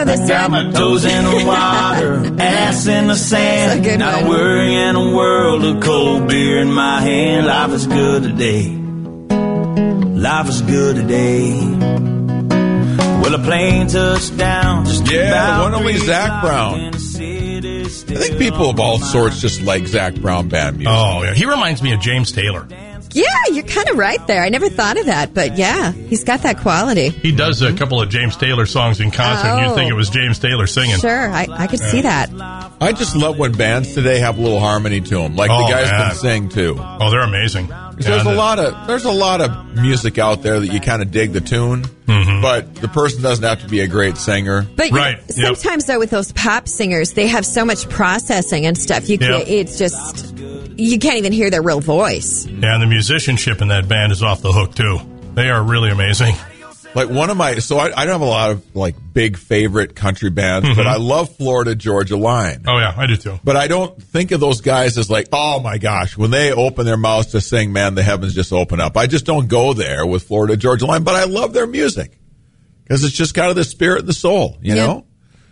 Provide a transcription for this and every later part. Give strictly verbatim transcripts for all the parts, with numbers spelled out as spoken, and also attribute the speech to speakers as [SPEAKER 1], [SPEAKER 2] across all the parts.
[SPEAKER 1] I got my toes in the water, ass in the sand. Not a worry in a world of cold beer in my hand. Life is good today. Life is good today. Well, a plane touched down.
[SPEAKER 2] Yeah, the one only Zac Brown. I think people of all sorts just like Zac Brown band music.
[SPEAKER 3] Oh, yeah. He reminds me of James Taylor.
[SPEAKER 4] Yeah, you're kind of right there. I never thought of that, but yeah, he's got that quality.
[SPEAKER 3] He does a couple of James Taylor songs in concert,
[SPEAKER 4] Oh.
[SPEAKER 3] and you think it was James Taylor singing.
[SPEAKER 4] Sure, I, I could
[SPEAKER 3] Yeah.
[SPEAKER 4] see that.
[SPEAKER 2] I just love when bands today have a little harmony to them, like
[SPEAKER 3] Oh,
[SPEAKER 2] the guys
[SPEAKER 3] man.
[SPEAKER 2] can sing too.
[SPEAKER 3] Oh, they're amazing.
[SPEAKER 2] There's
[SPEAKER 3] Yeah,
[SPEAKER 2] a lot of there's a lot of music out there that you kind of dig the tune,
[SPEAKER 3] Mhm.
[SPEAKER 2] but the person doesn't have to be a great singer.
[SPEAKER 4] But you know,
[SPEAKER 3] Right, yep.
[SPEAKER 4] sometimes, though, with those pop singers, they have so much processing and stuff. You
[SPEAKER 3] Yep.
[SPEAKER 4] can't, it's just, you can't even hear their real voice.
[SPEAKER 3] Yeah, and the musicianship in that band is off the hook, too. They are really amazing.
[SPEAKER 2] Like one of my, so I, I don't have a lot of like big favorite country bands,
[SPEAKER 3] Mhm.
[SPEAKER 2] but I love Florida Georgia Line.
[SPEAKER 3] Oh, yeah, I do, too.
[SPEAKER 2] But I don't think of those guys as like, oh my gosh, when they open their mouths to sing, man, the heavens just open up. I just don't go there with Florida Georgia Line, but I love their music because it's just kind of the spirit and the soul, you
[SPEAKER 4] Yeah.
[SPEAKER 2] know?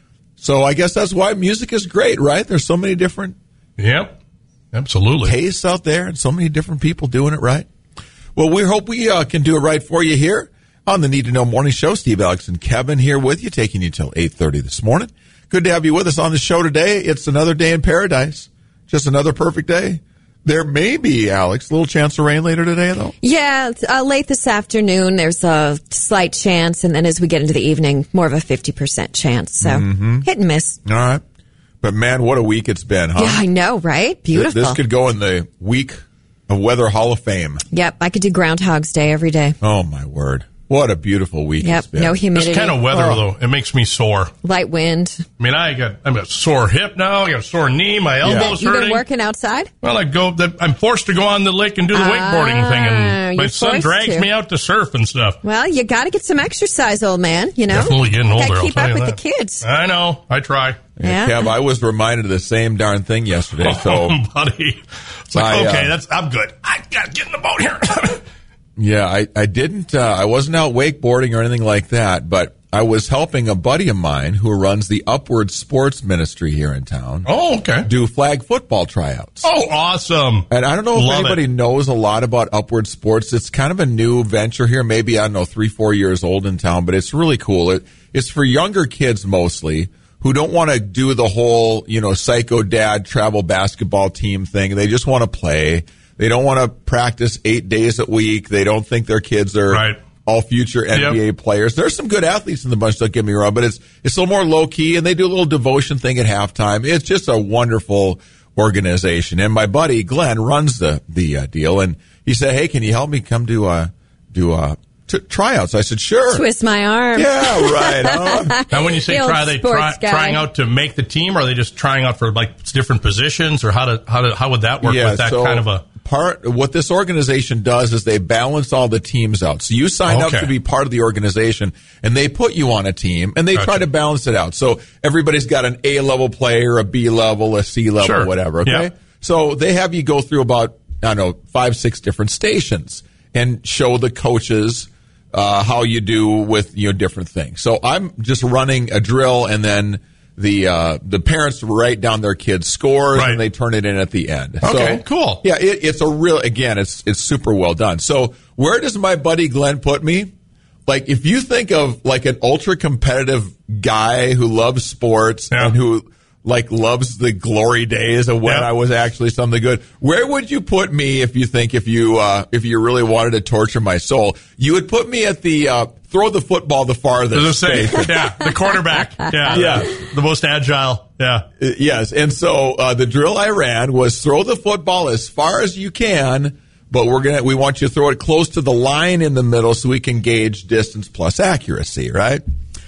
[SPEAKER 2] So I guess that's why music is great, right? There's so many different
[SPEAKER 3] Yep, absolutely.
[SPEAKER 2] tastes out there and so many different people doing it right. Well, we hope we uh, can do it right for you here on the Need to Know Morning Show. Steve, Alex, and Kevin here with you, taking you till eight thirty this morning. Good to have you with us on the show today. It's another day in paradise. Just another perfect day. There may be, Alex, a little chance of rain later today, though.
[SPEAKER 4] Yeah, it's, uh, late this afternoon, there's a slight chance, and then as we get into the evening, more of a fifty percent chance. So,
[SPEAKER 2] Mm-hmm.
[SPEAKER 4] hit and miss.
[SPEAKER 2] All right. But, man, what a week it's been, huh?
[SPEAKER 4] Yeah, I know, right? Beautiful.
[SPEAKER 2] This could go in the Week of Weather Hall of Fame.
[SPEAKER 4] Yep, I could do Groundhog's Day every day.
[SPEAKER 2] Oh, my word. What a beautiful week
[SPEAKER 4] Yep,
[SPEAKER 2] it's been.
[SPEAKER 4] no humidity.
[SPEAKER 3] This kind of weather,
[SPEAKER 4] Oh,
[SPEAKER 3] though, it makes me sore.
[SPEAKER 4] light wind.
[SPEAKER 3] I mean, I got I'm a sore hip now. I got a sore knee. My elbow's
[SPEAKER 4] You've
[SPEAKER 3] hurting.
[SPEAKER 4] been working outside?
[SPEAKER 3] Well, I go. I'm forced to go on the lake and do the
[SPEAKER 4] Ah,
[SPEAKER 3] wakeboarding thing, and my
[SPEAKER 4] you're
[SPEAKER 3] son
[SPEAKER 4] forced
[SPEAKER 3] drags
[SPEAKER 4] to.
[SPEAKER 3] me out to surf and stuff.
[SPEAKER 4] Well, you got to get some exercise, old man, you know?
[SPEAKER 3] Definitely getting older.
[SPEAKER 4] Gotta
[SPEAKER 3] I'll
[SPEAKER 4] keep
[SPEAKER 3] tell
[SPEAKER 4] up
[SPEAKER 3] you
[SPEAKER 4] with
[SPEAKER 3] that.
[SPEAKER 4] the kids.
[SPEAKER 3] I know. I try.
[SPEAKER 2] Yeah,
[SPEAKER 4] Yeah.
[SPEAKER 2] Kev, I was reminded of the same darn thing yesterday. So,
[SPEAKER 3] oh, buddy, it's like
[SPEAKER 2] I,
[SPEAKER 3] okay,
[SPEAKER 2] uh,
[SPEAKER 3] that's I'm good. I got to get in the boat here.
[SPEAKER 2] yeah, I, I didn't, uh, I wasn't out wakeboarding or anything like that, but I was helping a buddy of mine who runs the Upward Sports Ministry here in town
[SPEAKER 3] oh, okay.
[SPEAKER 2] do flag football tryouts.
[SPEAKER 3] Oh, awesome.
[SPEAKER 2] And I don't know if
[SPEAKER 3] Love
[SPEAKER 2] anybody
[SPEAKER 3] it.
[SPEAKER 2] knows a lot about Upward Sports. It's kind of a new venture here, maybe, I don't know, three, four years old in town, but it's really cool. It, it's for younger kids mostly who don't want to do the whole, you know, psycho dad travel basketball team thing. They just want to play. They don't want to practice eight days a week. They don't think their kids are
[SPEAKER 3] Right.
[SPEAKER 2] all future N B A
[SPEAKER 3] Yep.
[SPEAKER 2] players. There's some good athletes in the bunch, don't get me wrong, but it's it's a little more low key, and they do a little devotion thing at halftime. It's just a wonderful organization. And my buddy Glenn runs the the uh, deal, and he said, "Hey, can you help me come to uh, do uh, t- tryouts?" I said, "Sure."
[SPEAKER 4] Twist my arm.
[SPEAKER 2] Yeah, right. Huh?
[SPEAKER 3] Now, when you say
[SPEAKER 4] The old
[SPEAKER 3] try, they try,
[SPEAKER 4] sports guy.
[SPEAKER 3] trying out to make the team, or are they just trying out for like different positions, or how to how to how would that work
[SPEAKER 2] Yeah,
[SPEAKER 3] with that
[SPEAKER 2] so
[SPEAKER 3] kind of a?
[SPEAKER 2] part. What this organization does is they balance all the teams out. So you sign
[SPEAKER 3] Okay.
[SPEAKER 2] up to be part of the organization, and they put you on a team, and they
[SPEAKER 3] Gotcha.
[SPEAKER 2] try to balance it out. So everybody's got an A level player, a B level, a C level,
[SPEAKER 3] Sure.
[SPEAKER 2] whatever. Okay,
[SPEAKER 3] Yeah.
[SPEAKER 2] so they have you go through about I don't know five, six different stations and show the coaches uh, how you do with you know different things. So I'm just running a drill, and then the uh, the parents write down their kids' scores,
[SPEAKER 3] Right.
[SPEAKER 2] and they turn it in at the end.
[SPEAKER 3] Okay,
[SPEAKER 2] So,
[SPEAKER 3] cool.
[SPEAKER 2] Yeah, it, it's a real, again, it's it's super well done. So where does my buddy Glenn put me? Like, if you think of like an ultra competitive guy who loves sports
[SPEAKER 3] Yeah.
[SPEAKER 2] and who like loves the glory days of when
[SPEAKER 3] Yep.
[SPEAKER 2] I was actually something good, where would you put me if you think if you uh, if you really wanted to torture my soul? You would put me at the uh, throw the football the farthest.
[SPEAKER 3] As I say, yeah, the quarterback, yeah,
[SPEAKER 2] Yeah.
[SPEAKER 3] the most agile, yeah.
[SPEAKER 2] Uh, Yes, and so uh, the drill I ran was throw the football as far as you can, but we're gonna we want you to throw it close to the line in the middle so we can gauge distance plus accuracy, right?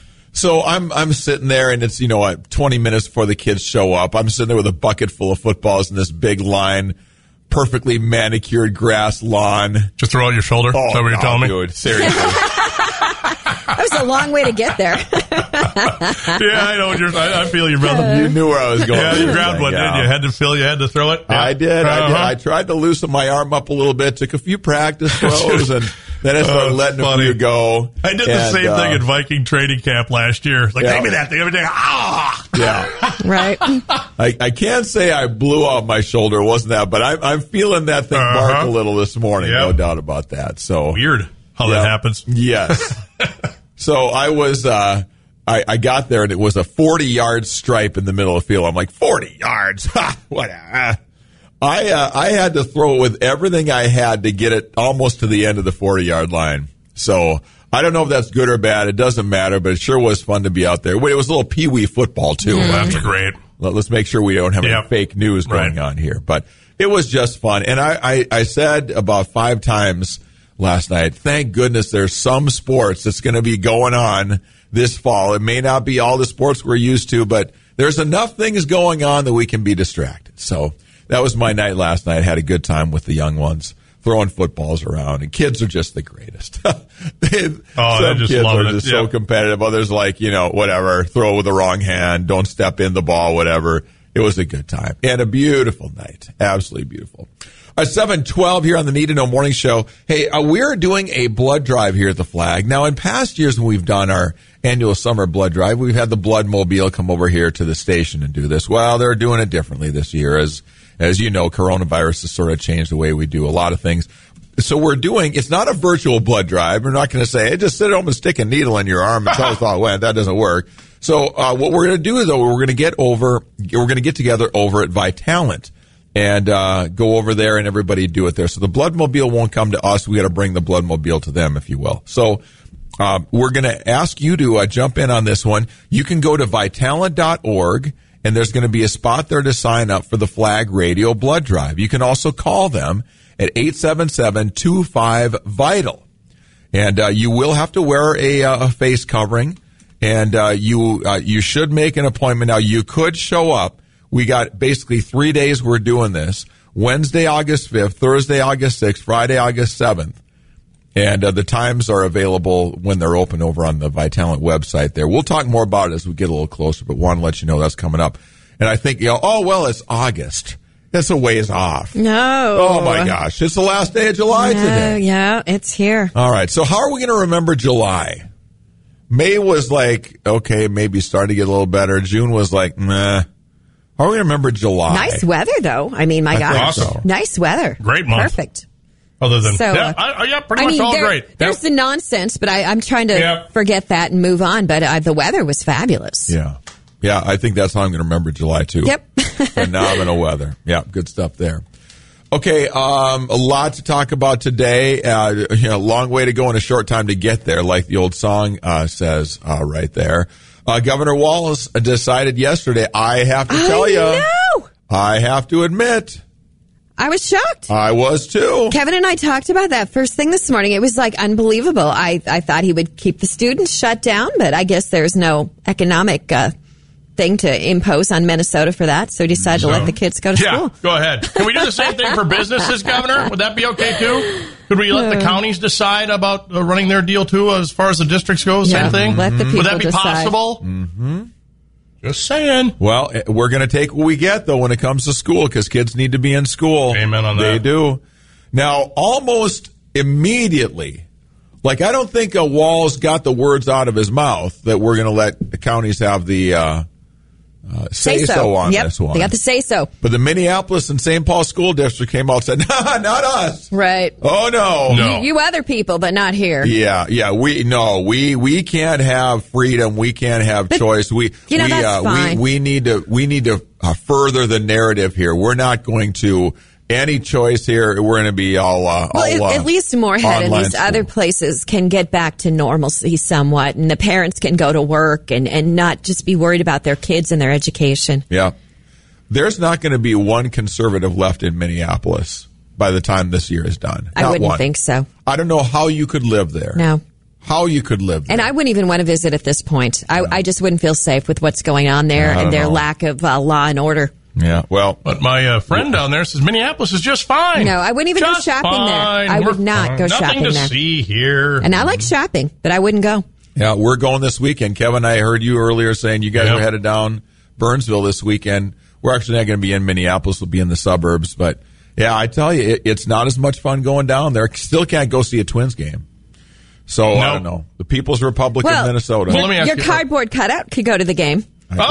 [SPEAKER 2] So I'm I'm sitting there, and it's you know what, twenty minutes before the kids show up. I'm sitting there with a bucket full of footballs in this big line, perfectly manicured grass lawn.
[SPEAKER 3] Just throw out your shoulder.
[SPEAKER 2] Oh,
[SPEAKER 3] Is that what you're
[SPEAKER 2] no,
[SPEAKER 3] telling me?
[SPEAKER 2] dude, seriously.
[SPEAKER 4] That was a long way to get there.
[SPEAKER 3] Yeah, I know. What you're, I, I feel you, brother.
[SPEAKER 2] You knew where I was going.
[SPEAKER 3] Yeah,
[SPEAKER 2] with
[SPEAKER 3] you
[SPEAKER 2] this
[SPEAKER 3] grabbed
[SPEAKER 2] thing,
[SPEAKER 3] one,
[SPEAKER 2] yeah.
[SPEAKER 3] didn't you? Had to feel. You had to throw it. Yeah.
[SPEAKER 2] I did. I did.
[SPEAKER 3] Uh-huh.
[SPEAKER 2] I tried to loosen my arm up a little bit, took a few practice throws, and then I started
[SPEAKER 3] Oh,
[SPEAKER 2] letting
[SPEAKER 3] funny.
[SPEAKER 2] a few go.
[SPEAKER 3] I did the
[SPEAKER 2] and,
[SPEAKER 3] same
[SPEAKER 2] uh,
[SPEAKER 3] thing in Viking training camp last year. Like,
[SPEAKER 2] Yeah.
[SPEAKER 3] give me that thing every day. Ah!
[SPEAKER 2] Yeah.
[SPEAKER 4] Right.
[SPEAKER 2] I, I can't say I blew off my shoulder. It wasn't that, but I, I'm feeling that thing
[SPEAKER 3] Uh-huh.
[SPEAKER 2] bark a little this morning.
[SPEAKER 3] Yep.
[SPEAKER 2] No doubt about that. So
[SPEAKER 3] Weird how
[SPEAKER 2] Yeah.
[SPEAKER 3] that happens.
[SPEAKER 2] Yes. So I was, uh, I, I got there and it was a forty yard stripe in the middle of the field. I'm like, forty yards? Ha! What? Uh, I, uh, I had to throw it with everything I had to get it almost to the end of the forty yard line. So I don't know if that's good or bad. It doesn't matter, but it sure was fun to be out there. Wait, it was a little pee-wee football too.
[SPEAKER 3] Well, that's great.
[SPEAKER 2] Let- Let's make sure we don't have
[SPEAKER 3] Yep.
[SPEAKER 2] any fake news going
[SPEAKER 3] Right.
[SPEAKER 2] on here. But it was just fun. And I, I, I said about five times last night, thank goodness there's some sports that's going to be going on this fall. It may not be all the sports we're used to, but there's enough things going on that we can be distracted. So that was my night last night. Had a good time with the young ones, throwing footballs around. And kids are just the greatest. they,
[SPEAKER 3] Oh,
[SPEAKER 2] some
[SPEAKER 3] they're just
[SPEAKER 2] kids
[SPEAKER 3] loving
[SPEAKER 2] are
[SPEAKER 3] it.
[SPEAKER 2] just so
[SPEAKER 3] Yeah.
[SPEAKER 2] competitive. Others like, you know, whatever, throw with the wrong hand, don't step in the ball, whatever. It was a good time and a beautiful night. Absolutely beautiful. At seven twelve here on the Need to Know Morning Show. Hey, uh, we're doing a blood drive here at the Flag. Now, in past years when we've done our annual summer blood drive, we've had the Blood Mobile come over here to the station and do this. Well, they're doing it differently this year. As, as you know, coronavirus has sort of changed the way we do a lot of things. So we're doing, it's not a virtual blood drive. We're not going to say, hey, just sit at home and stick a needle in your arm and tell us how it went. That doesn't work. So uh, what we're going to do is, though, we're going to get over, we're going to get together over at Vitalant and uh, go over there and everybody do it there. So the Blood Mobile won't come to us. We got to bring the Blood Mobile to them, if you will. So uh, we're going to ask you to uh, jump in on this one. You can go to Vitalant dot org. And there's going to be a spot there to sign up for the Flag Radio Blood Drive. You can also call them at eight seven seven, two five, VITAL. And uh, you will have to wear a, uh, a face covering. And uh, you uh, you should make an appointment. Now, you could show up. We got basically three days we're doing this. Wednesday, August fifth, Thursday, August sixth, Friday, August seventh. And uh, the times are available when they're open over on the Vitalant website there. We'll talk more about it as we get a little closer, but want to let you know that's coming up. And I think, you know, oh, well, it's August. It's a ways off.
[SPEAKER 4] No.
[SPEAKER 2] Oh, my gosh. It's the last day of July
[SPEAKER 4] No,
[SPEAKER 2] today.
[SPEAKER 4] yeah, it's here.
[SPEAKER 2] All right. So how are we going to remember July? May was like, okay, maybe starting to get a little better. June was like, meh. How are we going to remember July?
[SPEAKER 4] Nice weather, though. I mean, my
[SPEAKER 2] I
[SPEAKER 4] gosh.
[SPEAKER 2] think so.
[SPEAKER 4] Nice weather.
[SPEAKER 3] Great month.
[SPEAKER 4] Perfect.
[SPEAKER 3] Other than,
[SPEAKER 4] So,
[SPEAKER 3] yeah,
[SPEAKER 4] uh,
[SPEAKER 3] I, I- yeah, pretty
[SPEAKER 4] I
[SPEAKER 3] much
[SPEAKER 4] mean,
[SPEAKER 3] all
[SPEAKER 4] there-
[SPEAKER 3] great.
[SPEAKER 4] there's
[SPEAKER 3] Yep.
[SPEAKER 4] the nonsense, but I, I'm trying to
[SPEAKER 3] Yep.
[SPEAKER 4] forget that and move on. But uh, the weather was fabulous.
[SPEAKER 2] Yeah. Yeah, I think that's how I'm going to remember July, too.
[SPEAKER 4] Yep.
[SPEAKER 2] Phenomenal weather. Yeah, good stuff there. Okay, um, a lot to talk about today. Uh, you know, long way to go and a short time to get there, like the old song uh, says uh, right there. Uh, Governor Walz decided yesterday, I have to tell
[SPEAKER 4] I
[SPEAKER 2] you,
[SPEAKER 4] know.
[SPEAKER 2] I have to admit,
[SPEAKER 4] I was shocked.
[SPEAKER 2] I was too.
[SPEAKER 4] Kevin and I talked about that first thing this morning. It was like unbelievable. I, I thought he would keep the students shut down, but I guess there's no economic uh, thing to impose on Minnesota for that. So he decided to let the kids go to
[SPEAKER 3] Yeah,
[SPEAKER 4] school.
[SPEAKER 3] go ahead. Can we do the same thing for businesses, Governor? Would that be okay, too? Could we let the counties decide about uh, running their deal, too, as far as the districts go? Same
[SPEAKER 4] Yeah,
[SPEAKER 3] thing?
[SPEAKER 4] let the people
[SPEAKER 3] Would that be
[SPEAKER 4] decide.
[SPEAKER 3] possible? Mm-hmm. Just saying.
[SPEAKER 2] Well, eh, we're going to take what we get, though, when it comes to school, because kids need to be in school.
[SPEAKER 3] Amen on
[SPEAKER 2] They
[SPEAKER 3] that.
[SPEAKER 2] do. Now, almost immediately, like, I don't think uh, Walz got the words out of his mouth that we're going to let the counties have the uh, uh, say-so on
[SPEAKER 4] yep,
[SPEAKER 2] this one.
[SPEAKER 4] they got the say-so.
[SPEAKER 2] But the Minneapolis and Saint Paul School District came out and said, nah, not us.
[SPEAKER 4] Right.
[SPEAKER 2] Oh, no.
[SPEAKER 3] No.
[SPEAKER 4] You, you other people, but not here.
[SPEAKER 2] Yeah, yeah, we no, we we can't have freedom. We can't have choice. We
[SPEAKER 4] you know,
[SPEAKER 2] we
[SPEAKER 4] that's
[SPEAKER 2] uh,
[SPEAKER 4] fine.
[SPEAKER 2] we we need to we need to uh, further the narrative here. We're not going to any choice here. We're going to be all uh,
[SPEAKER 4] Well,
[SPEAKER 2] all
[SPEAKER 4] at,
[SPEAKER 2] uh,
[SPEAKER 4] at least Moorhead and
[SPEAKER 2] online
[SPEAKER 4] these
[SPEAKER 2] school.
[SPEAKER 4] other places can get back to normalcy somewhat, and the parents can go to work and, and not just be worried about their kids and their education.
[SPEAKER 2] Yeah, there's not going to be one conservative left in Minneapolis by the time this year is done.
[SPEAKER 4] I
[SPEAKER 2] Not
[SPEAKER 4] wouldn't
[SPEAKER 2] one.
[SPEAKER 4] think so.
[SPEAKER 2] I don't know how you could live there.
[SPEAKER 4] No.
[SPEAKER 2] How you could live there.
[SPEAKER 4] And I wouldn't even want to visit at this point. I, I just wouldn't feel safe with what's going on there
[SPEAKER 2] I don't
[SPEAKER 4] and their
[SPEAKER 2] know.
[SPEAKER 4] lack of uh, law and order.
[SPEAKER 2] Yeah, well,
[SPEAKER 3] But my uh, friend down there says Minneapolis is just fine.
[SPEAKER 4] No, I wouldn't even go
[SPEAKER 3] Just
[SPEAKER 4] shopping there.
[SPEAKER 3] fine.
[SPEAKER 4] I would
[SPEAKER 3] We're
[SPEAKER 4] not
[SPEAKER 3] fine.
[SPEAKER 4] go
[SPEAKER 3] Nothing
[SPEAKER 4] shopping
[SPEAKER 3] to
[SPEAKER 4] there.
[SPEAKER 3] see here.
[SPEAKER 4] And I like shopping, but I wouldn't go.
[SPEAKER 2] yeah, we're going this weekend. Kevin, I heard you earlier saying you guys
[SPEAKER 3] Yep.
[SPEAKER 2] are headed down Burnsville this weekend. We're actually not going to be in Minneapolis. We'll be in the suburbs, but Yeah, I tell you, it, it's not as much fun going down there. Still can't go see a Twins game. So, no. I don't know. The People's Republic
[SPEAKER 4] well,
[SPEAKER 2] of Minnesota.
[SPEAKER 3] Well, let me ask
[SPEAKER 4] your
[SPEAKER 3] you,
[SPEAKER 4] cardboard cutout could go to the game.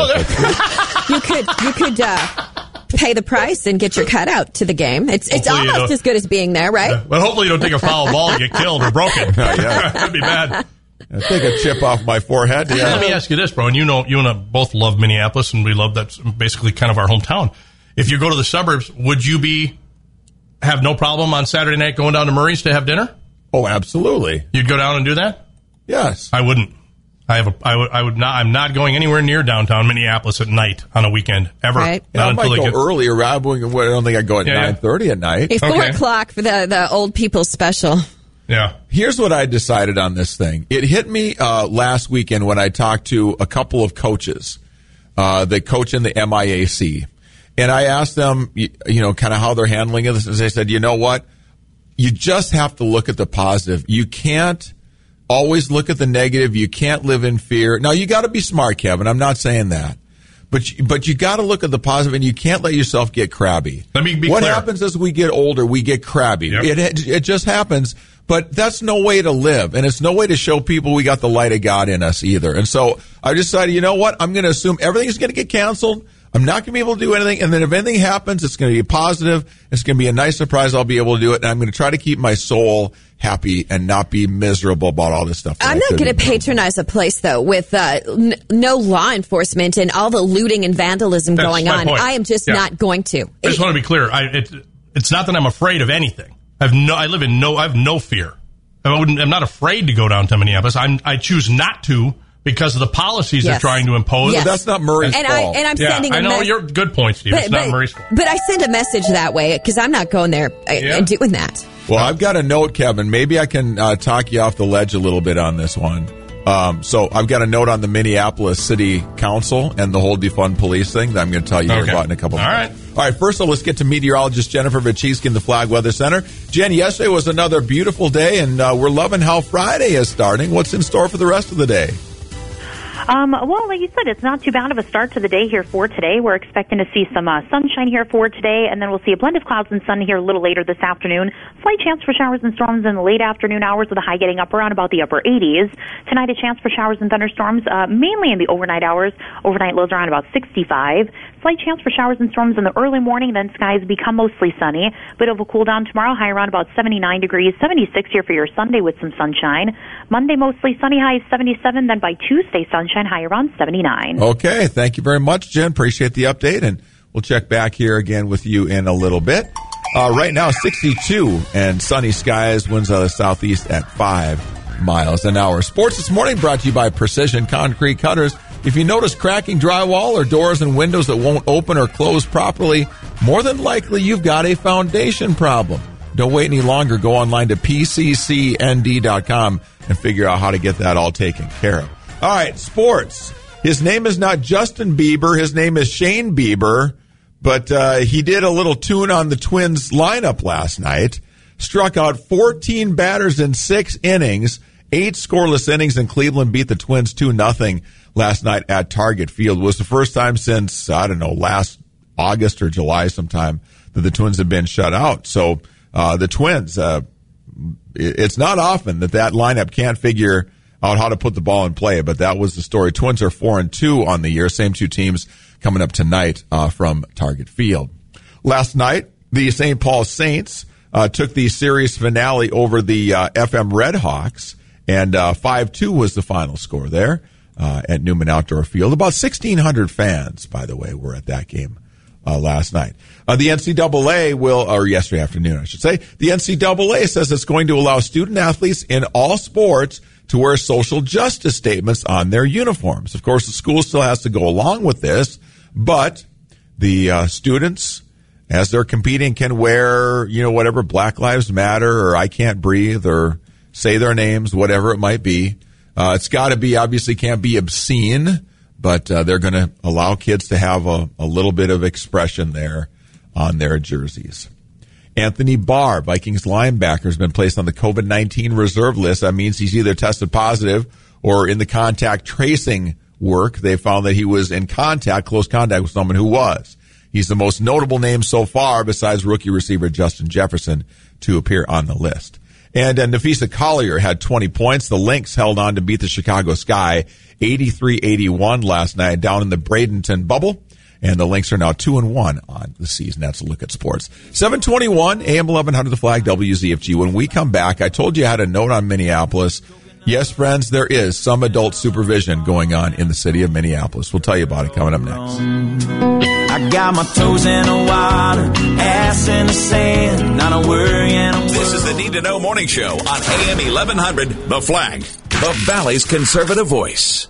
[SPEAKER 3] Oh,
[SPEAKER 4] you could you could uh, pay the price and get your cutout to the game. It's it's hopefully almost as good as being there, right?
[SPEAKER 3] Yeah. But hopefully you don't take a foul ball and get killed or broken. Oh, yeah. That'd be bad.
[SPEAKER 2] I take a chip off my forehead. Yeah.
[SPEAKER 3] Let me ask you this, bro. And you know, you and I both love Minneapolis, and we love that's basically kind of our hometown. If you go to the suburbs, would you be have no problem on Saturday night going down to Murray's to have dinner?
[SPEAKER 2] Oh, absolutely.
[SPEAKER 3] You'd go down and do that?
[SPEAKER 2] Yes.
[SPEAKER 3] I wouldn't. I have a. I would. I would not. I'm not going anywhere near downtown Minneapolis at night on a weekend ever.
[SPEAKER 4] Right.
[SPEAKER 2] Yeah, I might go get, earlier. I don't think I'd go at yeah, nine thirty yeah. at night.
[SPEAKER 4] It's four okay. o'clock for the the old people special.
[SPEAKER 3] Yeah.
[SPEAKER 2] Here's what I decided on this thing. It hit me uh, last weekend when I talked to a couple of coaches uh, that coach in the M I A C, and I asked them, you, you know, kind of how they're handling it. And they said, you know what, you just have to look at the positive. You can't always look at the negative. You can't live in fear. Now, you got to be smart, Kevin. I'm not saying that. But you, but you got to look at the positive, and you can't let yourself get crabby.
[SPEAKER 3] Let me be
[SPEAKER 2] what
[SPEAKER 3] clear.
[SPEAKER 2] happens as we get older, we get crabby.
[SPEAKER 3] Yep.
[SPEAKER 2] It it just happens. But that's no way to live, and it's no way to show people we got the light of God in us either. And so I decided, you know what? I'm going to assume everything's going to get canceled. I'm not going to be able to do anything. And then if anything happens, it's going to be positive. It's going to be a nice surprise. I'll be able to do it. And I'm going to try to keep my soul happy and not be miserable about all this stuff.
[SPEAKER 4] I'm not going to patronize a place, though, with uh, n- no law enforcement and all the looting and vandalism
[SPEAKER 3] That's
[SPEAKER 4] going on.
[SPEAKER 3] Point.
[SPEAKER 4] I am just yeah. not going to.
[SPEAKER 3] I just want to be clear. I, it, it's not that I'm afraid of anything. I've no. I live in no. I have no fear. I wouldn't, I'm not afraid to go down to Minneapolis. I'm, I choose not to because of the policies
[SPEAKER 4] yes.
[SPEAKER 3] they're trying to impose.
[SPEAKER 4] Yes.
[SPEAKER 2] But that's not Murray's
[SPEAKER 4] and
[SPEAKER 2] fault.
[SPEAKER 4] I, and I'm
[SPEAKER 3] yeah,
[SPEAKER 4] sending
[SPEAKER 3] I
[SPEAKER 4] a
[SPEAKER 3] know
[SPEAKER 4] me-
[SPEAKER 3] you're good point, Steve.
[SPEAKER 4] But,
[SPEAKER 3] it's
[SPEAKER 4] but,
[SPEAKER 3] not Murray's fault.
[SPEAKER 4] But I send a message that way because I'm not going there yeah. and doing that.
[SPEAKER 2] Well, I've got a note, Kevin. Maybe I can uh, talk you off the ledge a little bit on this one. Um, so I've got a note on the Minneapolis City Council and the whole defund police thing that I'm going to tell you
[SPEAKER 3] okay.
[SPEAKER 2] about in a couple of
[SPEAKER 3] All
[SPEAKER 2] minutes.
[SPEAKER 3] right.
[SPEAKER 2] All right, first of all, let's get to meteorologist Jennifer Vichiski in the Flag Weather Center. Jen, yesterday was another beautiful day, and uh, we're loving how Friday is starting. What's in store for the rest of the day?
[SPEAKER 5] Um, well, like you said, it's not too bad of a start to the day here for today. We're expecting to see some uh, sunshine here for today, and then we'll see a blend of clouds and sun here a little later this afternoon. Slight chance for showers and storms in the late afternoon hours with a high getting up around about the upper eighties. Tonight, a chance for showers and thunderstorms, uh, mainly in the overnight hours. Overnight lows around about sixty-five. Slight chance for showers and storms in the early morning, then skies become mostly sunny. Bit of a cool down tomorrow, high around about seventy-nine degrees, seventy-six here for your Sunday with some sunshine. Monday, mostly sunny, high seventy-seven, then by Tuesday, sunshine, high around seventy-nine.
[SPEAKER 2] Okay, thank you very much, Jen. Appreciate the update, and we'll check back here again with you in a little bit. Uh, right now, sixty-two and sunny skies, winds out of the southeast at five miles an hour. Sports this morning brought to you by Precision Concrete Cutters. If you notice cracking drywall or doors and windows that won't open or close properly, more than likely you've got a foundation problem. Don't wait any longer. Go online to P C C N D dot com and figure out how to get that all taken care of. All right, sports. His name is not Justin Bieber. His name is Shane Bieber, but uh, he did a little tune on the Twins lineup last night. Struck out fourteen batters in six innings, eight scoreless innings, and Cleveland beat the Twins two nothing last night at Target Field. It was the first time since, I don't know, last August or July sometime that the Twins have been shut out. So uh, the Twins, uh, it's not often that that lineup can't figure out how to put the ball in play, but that was the story. Twins are four and two on the year. Same two teams coming up tonight uh, from Target Field. Last night, the Saint Paul Saints uh, took the series finale over the uh, F M Redhawks, and uh, five two was the final score there uh, at Newman Outdoor Field. About sixteen hundred fans, by the way, were at that game uh, last night. Uh, the N C double A will, or yesterday afternoon, I should say, the N C double A says it's going to allow student athletes in all sports to wear social justice statements on their uniforms. Of course, the school still has to go along with this, but the uh, students, as they're competing, can wear, you know, whatever Black Lives Matter or I Can't Breathe or say their names, whatever it might be. Uh, it's got to be, obviously can't be obscene, but uh, they're going to allow kids to have a, a little bit of expression there on their jerseys. Anthony Barr, Vikings linebacker, has been placed on the COVID nineteen reserve list. That means he's either tested positive or in the contact tracing work, they found that he was in contact, close contact with someone who was. He's the most notable name so far, besides rookie receiver Justin Jefferson, to appear on the list. And uh, Nafisa Collier had twenty points. The Lynx held on to beat the Chicago Sky eighty-three eighty-one last night down in the Bradenton bubble. And the Lynx are now two and one on the season. That's a look at sports. seven twenty-one, A M eleven hundred The Flag, W Z F G. When we come back, I told you I had a note on Minneapolis. Yes, friends, there is some adult supervision going on in the city of Minneapolis. We'll tell you about it coming up next.
[SPEAKER 1] I got my toes in the water, ass in the sand, not a worry and a worry.
[SPEAKER 6] This is the Need to Know Morning Show on A M eleven hundred The Flag, the Valley's conservative voice.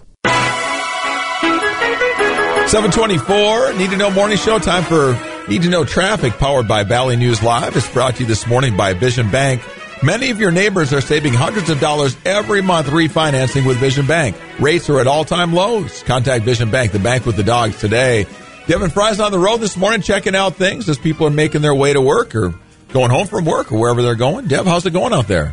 [SPEAKER 2] seven twenty-four, Need to Know Morning Show. Time for Need to Know Traffic, powered by Valley News Live. It's brought to you this morning by Vision Bank. Many of your neighbors are saving hundreds of dollars every month refinancing with Vision Bank. Rates are at all-time lows. Contact Vision Bank, the bank with the dogs, today. Devin Fry's on the road this morning checking out things as people are making their way to work or going home from work or wherever they're going. Dev, how's it going out there?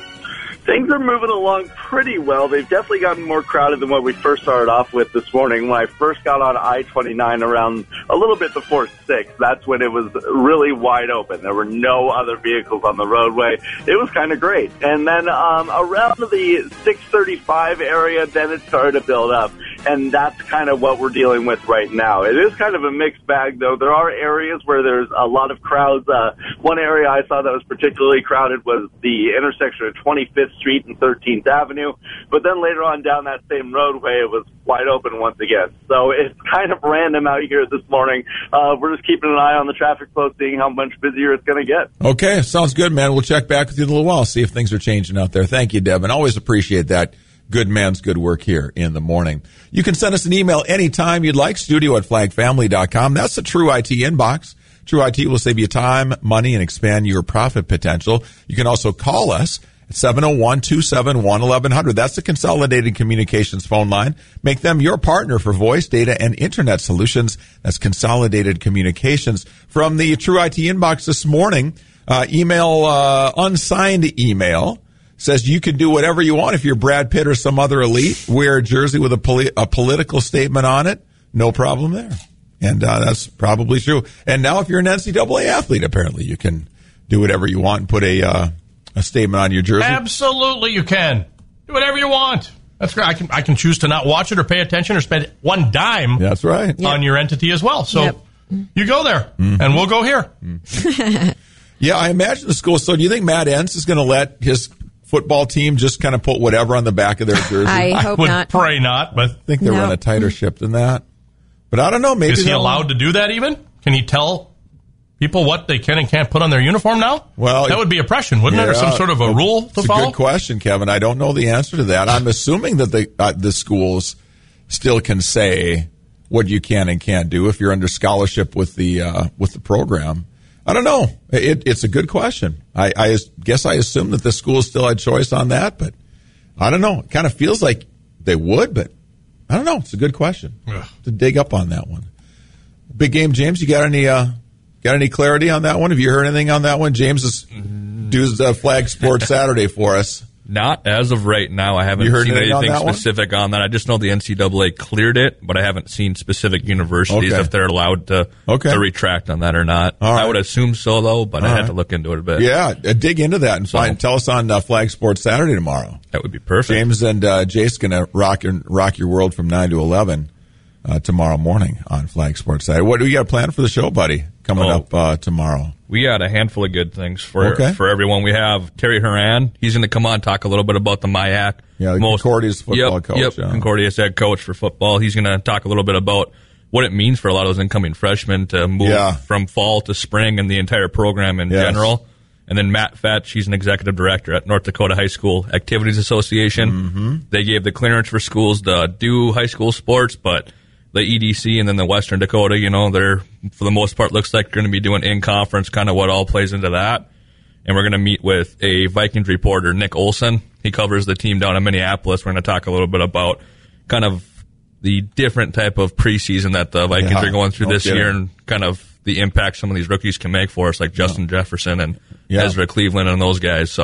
[SPEAKER 7] Things are moving along pretty well. They've definitely gotten more crowded than what we first started off with this morning. When I first got on I twenty-nine around a little bit before six, that's when it was really wide open. There were no other vehicles on the roadway. It was kind of great. And then um, around the six thirty-five area, then it started to build up. And that's kind of what we're dealing with right now. It is kind of a mixed bag, though. There are areas where there's a lot of crowds. Uh, one area I saw that was particularly crowded was the intersection of twenty-fifth Street and thirteenth Avenue. But then later on down that same roadway, it was wide open once again. So it's kind of random out here this morning. Uh, we're just keeping an eye on the traffic flow, seeing how much busier it's going to get.
[SPEAKER 2] Okay, sounds good, man. We'll check back with you in a little while, see if things are changing out there. Thank you, Devin. Always appreciate that. Good man's good work here in the morning. You can send us an email anytime you'd like, studio at flag family dot com. That's the True I T inbox. True I T will save you time, money, and expand your profit potential. You can also call us at seven oh one, two seven one, eleven hundred. That's the Consolidated Communications phone line. Make them your partner for voice, data, and internet solutions. That's Consolidated Communications. From the True I T inbox this morning, uh, email, uh, unsigned email. Says you can do whatever you want if you're Brad Pitt or some other elite. Wear a jersey with a, poli- a political statement on it. No problem there. And uh, that's probably true. And now if you're an N C double A athlete, apparently you can do whatever you want and put a uh, a statement on your jersey.
[SPEAKER 3] Absolutely you can. Do whatever you want. That's great. I can I can choose to not watch it or pay attention or spend one dime
[SPEAKER 2] That's right.
[SPEAKER 3] on yep. your entity as well. So yep. you go there, mm-hmm. and we'll go here.
[SPEAKER 2] Mm-hmm. Yeah, I imagine the school. So do you think Matt Entz is going to let his football team just kind of put whatever on the back of their jersey?
[SPEAKER 4] I hope
[SPEAKER 3] I would
[SPEAKER 4] not.
[SPEAKER 3] Pray not, but
[SPEAKER 2] I think they
[SPEAKER 4] no.
[SPEAKER 2] run a tighter ship than that. But I don't know. Maybe
[SPEAKER 3] is he allowed to do that? Even can he tell people what they can and can't put on their uniform now?
[SPEAKER 2] Well,
[SPEAKER 3] that would be oppression, wouldn't
[SPEAKER 2] yeah,
[SPEAKER 3] it, or some sort of a rule to
[SPEAKER 2] it's
[SPEAKER 3] follow?
[SPEAKER 2] A good question, Kevin. I don't know the answer to that. I'm assuming that the uh, the schools still can say what you can and can't do if you're under scholarship with the uh, with the program. I don't know. It, it's a good question. I, I guess I assume that the schools still had choice on that, but I don't know. It kind of feels like they would, but I don't know. It's a good question Ugh. to dig up on that one. Big game, James. You got any uh, got any clarity on that one? Have you heard anything on that one? James is does uh, Flag Sports Saturday for us.
[SPEAKER 8] Not as of right now. I haven't
[SPEAKER 2] you heard
[SPEAKER 8] seen anything
[SPEAKER 2] on
[SPEAKER 8] specific on that. I just know the N C double A cleared it, but I haven't seen specific universities
[SPEAKER 2] okay.
[SPEAKER 8] if they're allowed to,
[SPEAKER 2] okay.
[SPEAKER 8] to retract on that or not.
[SPEAKER 2] All right.
[SPEAKER 8] I would assume so, though, but
[SPEAKER 2] All
[SPEAKER 8] I
[SPEAKER 2] right.
[SPEAKER 8] had to look into it a bit.
[SPEAKER 2] Yeah, uh, dig into that and
[SPEAKER 8] so,
[SPEAKER 2] find. Tell us on uh, Flag Sports Saturday tomorrow.
[SPEAKER 8] That would be perfect.
[SPEAKER 2] James and uh, Jace going to rock your, rock your world from nine to eleven uh, tomorrow morning on Flag Sports Saturday. What do you got planned for the show, buddy, coming
[SPEAKER 8] oh.
[SPEAKER 2] up uh, tomorrow?
[SPEAKER 8] We got a handful of good things for
[SPEAKER 2] okay.
[SPEAKER 8] for everyone. We have Terry Horan. He's going to come on, talk a little bit about the M I A C.
[SPEAKER 2] Yeah, the
[SPEAKER 8] Most,
[SPEAKER 2] Concordia's football
[SPEAKER 8] yep,
[SPEAKER 2] coach.
[SPEAKER 8] Yep,
[SPEAKER 2] yeah.
[SPEAKER 8] Concordia's head coach for football. He's going to talk a little bit about what it means for a lot of those incoming freshmen to move
[SPEAKER 2] yeah.
[SPEAKER 8] from fall to spring and the entire program in
[SPEAKER 2] yes.
[SPEAKER 8] general. And then Matt Fetch, he's an executive director at North Dakota High School Activities Association.
[SPEAKER 2] Mm-hmm.
[SPEAKER 8] They gave the clearance for schools to do high school sports, but the E D C and then the Western Dakota, you know, they're, for the most part, looks like they're going to be doing in-conference, kind of what all plays into that. And we're going to meet with a Vikings reporter, Nick Olson. He covers the team down in Minneapolis. We're going to talk a little bit about kind of the different type of preseason that the Vikings
[SPEAKER 2] yeah,
[SPEAKER 8] are going through this year
[SPEAKER 2] it.
[SPEAKER 8] and kind of the impact some of these rookies can make for us, like Justin yeah. Jefferson and
[SPEAKER 2] yeah.
[SPEAKER 8] Ezra Cleveland and those guys. So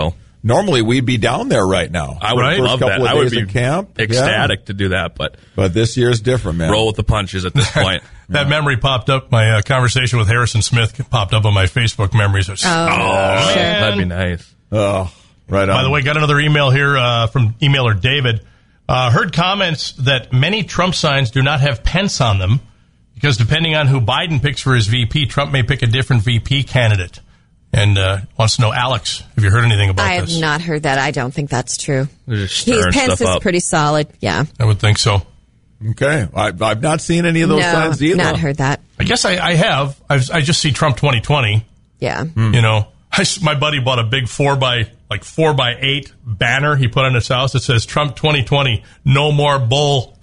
[SPEAKER 2] normally we'd be down there right now.
[SPEAKER 8] I would
[SPEAKER 3] Right?
[SPEAKER 8] love
[SPEAKER 2] First
[SPEAKER 8] that.
[SPEAKER 2] couple of
[SPEAKER 8] I would
[SPEAKER 2] days
[SPEAKER 8] be
[SPEAKER 2] in camp.
[SPEAKER 8] ecstatic
[SPEAKER 2] Yeah.
[SPEAKER 8] to do that, but
[SPEAKER 2] But this year's different, man.
[SPEAKER 8] roll with the punches at this point.
[SPEAKER 3] That memory popped up. My uh, conversation with Harrison Smith popped up on my Facebook memories. Oh,
[SPEAKER 8] Oh,
[SPEAKER 3] man.
[SPEAKER 8] that'd be nice.
[SPEAKER 2] Oh, right on.
[SPEAKER 3] By the way, got another email here uh, from emailer David. Uh, heard comments that many Trump signs do not have Pence on them because depending on who Biden picks for his V P, Trump may pick a different V P candidate. And uh, wants to know, Alex, have you heard anything about
[SPEAKER 4] I have
[SPEAKER 3] this?
[SPEAKER 4] not heard that. I don't think that's true.
[SPEAKER 8] They're just
[SPEAKER 4] He's,
[SPEAKER 8] stirring
[SPEAKER 4] Pence
[SPEAKER 8] stuff
[SPEAKER 4] is
[SPEAKER 8] up.
[SPEAKER 4] pretty solid. Yeah.
[SPEAKER 3] I would think so.
[SPEAKER 2] Okay. I, I've not seen any of those
[SPEAKER 4] no,
[SPEAKER 2] signs either.
[SPEAKER 4] not heard that.
[SPEAKER 3] I guess I, I have. I've, I just see Trump twenty twenty.
[SPEAKER 4] Yeah.
[SPEAKER 3] You know, I s my buddy bought a big four by like four by eight banner he put on his house that says Trump twenty twenty, no more bull.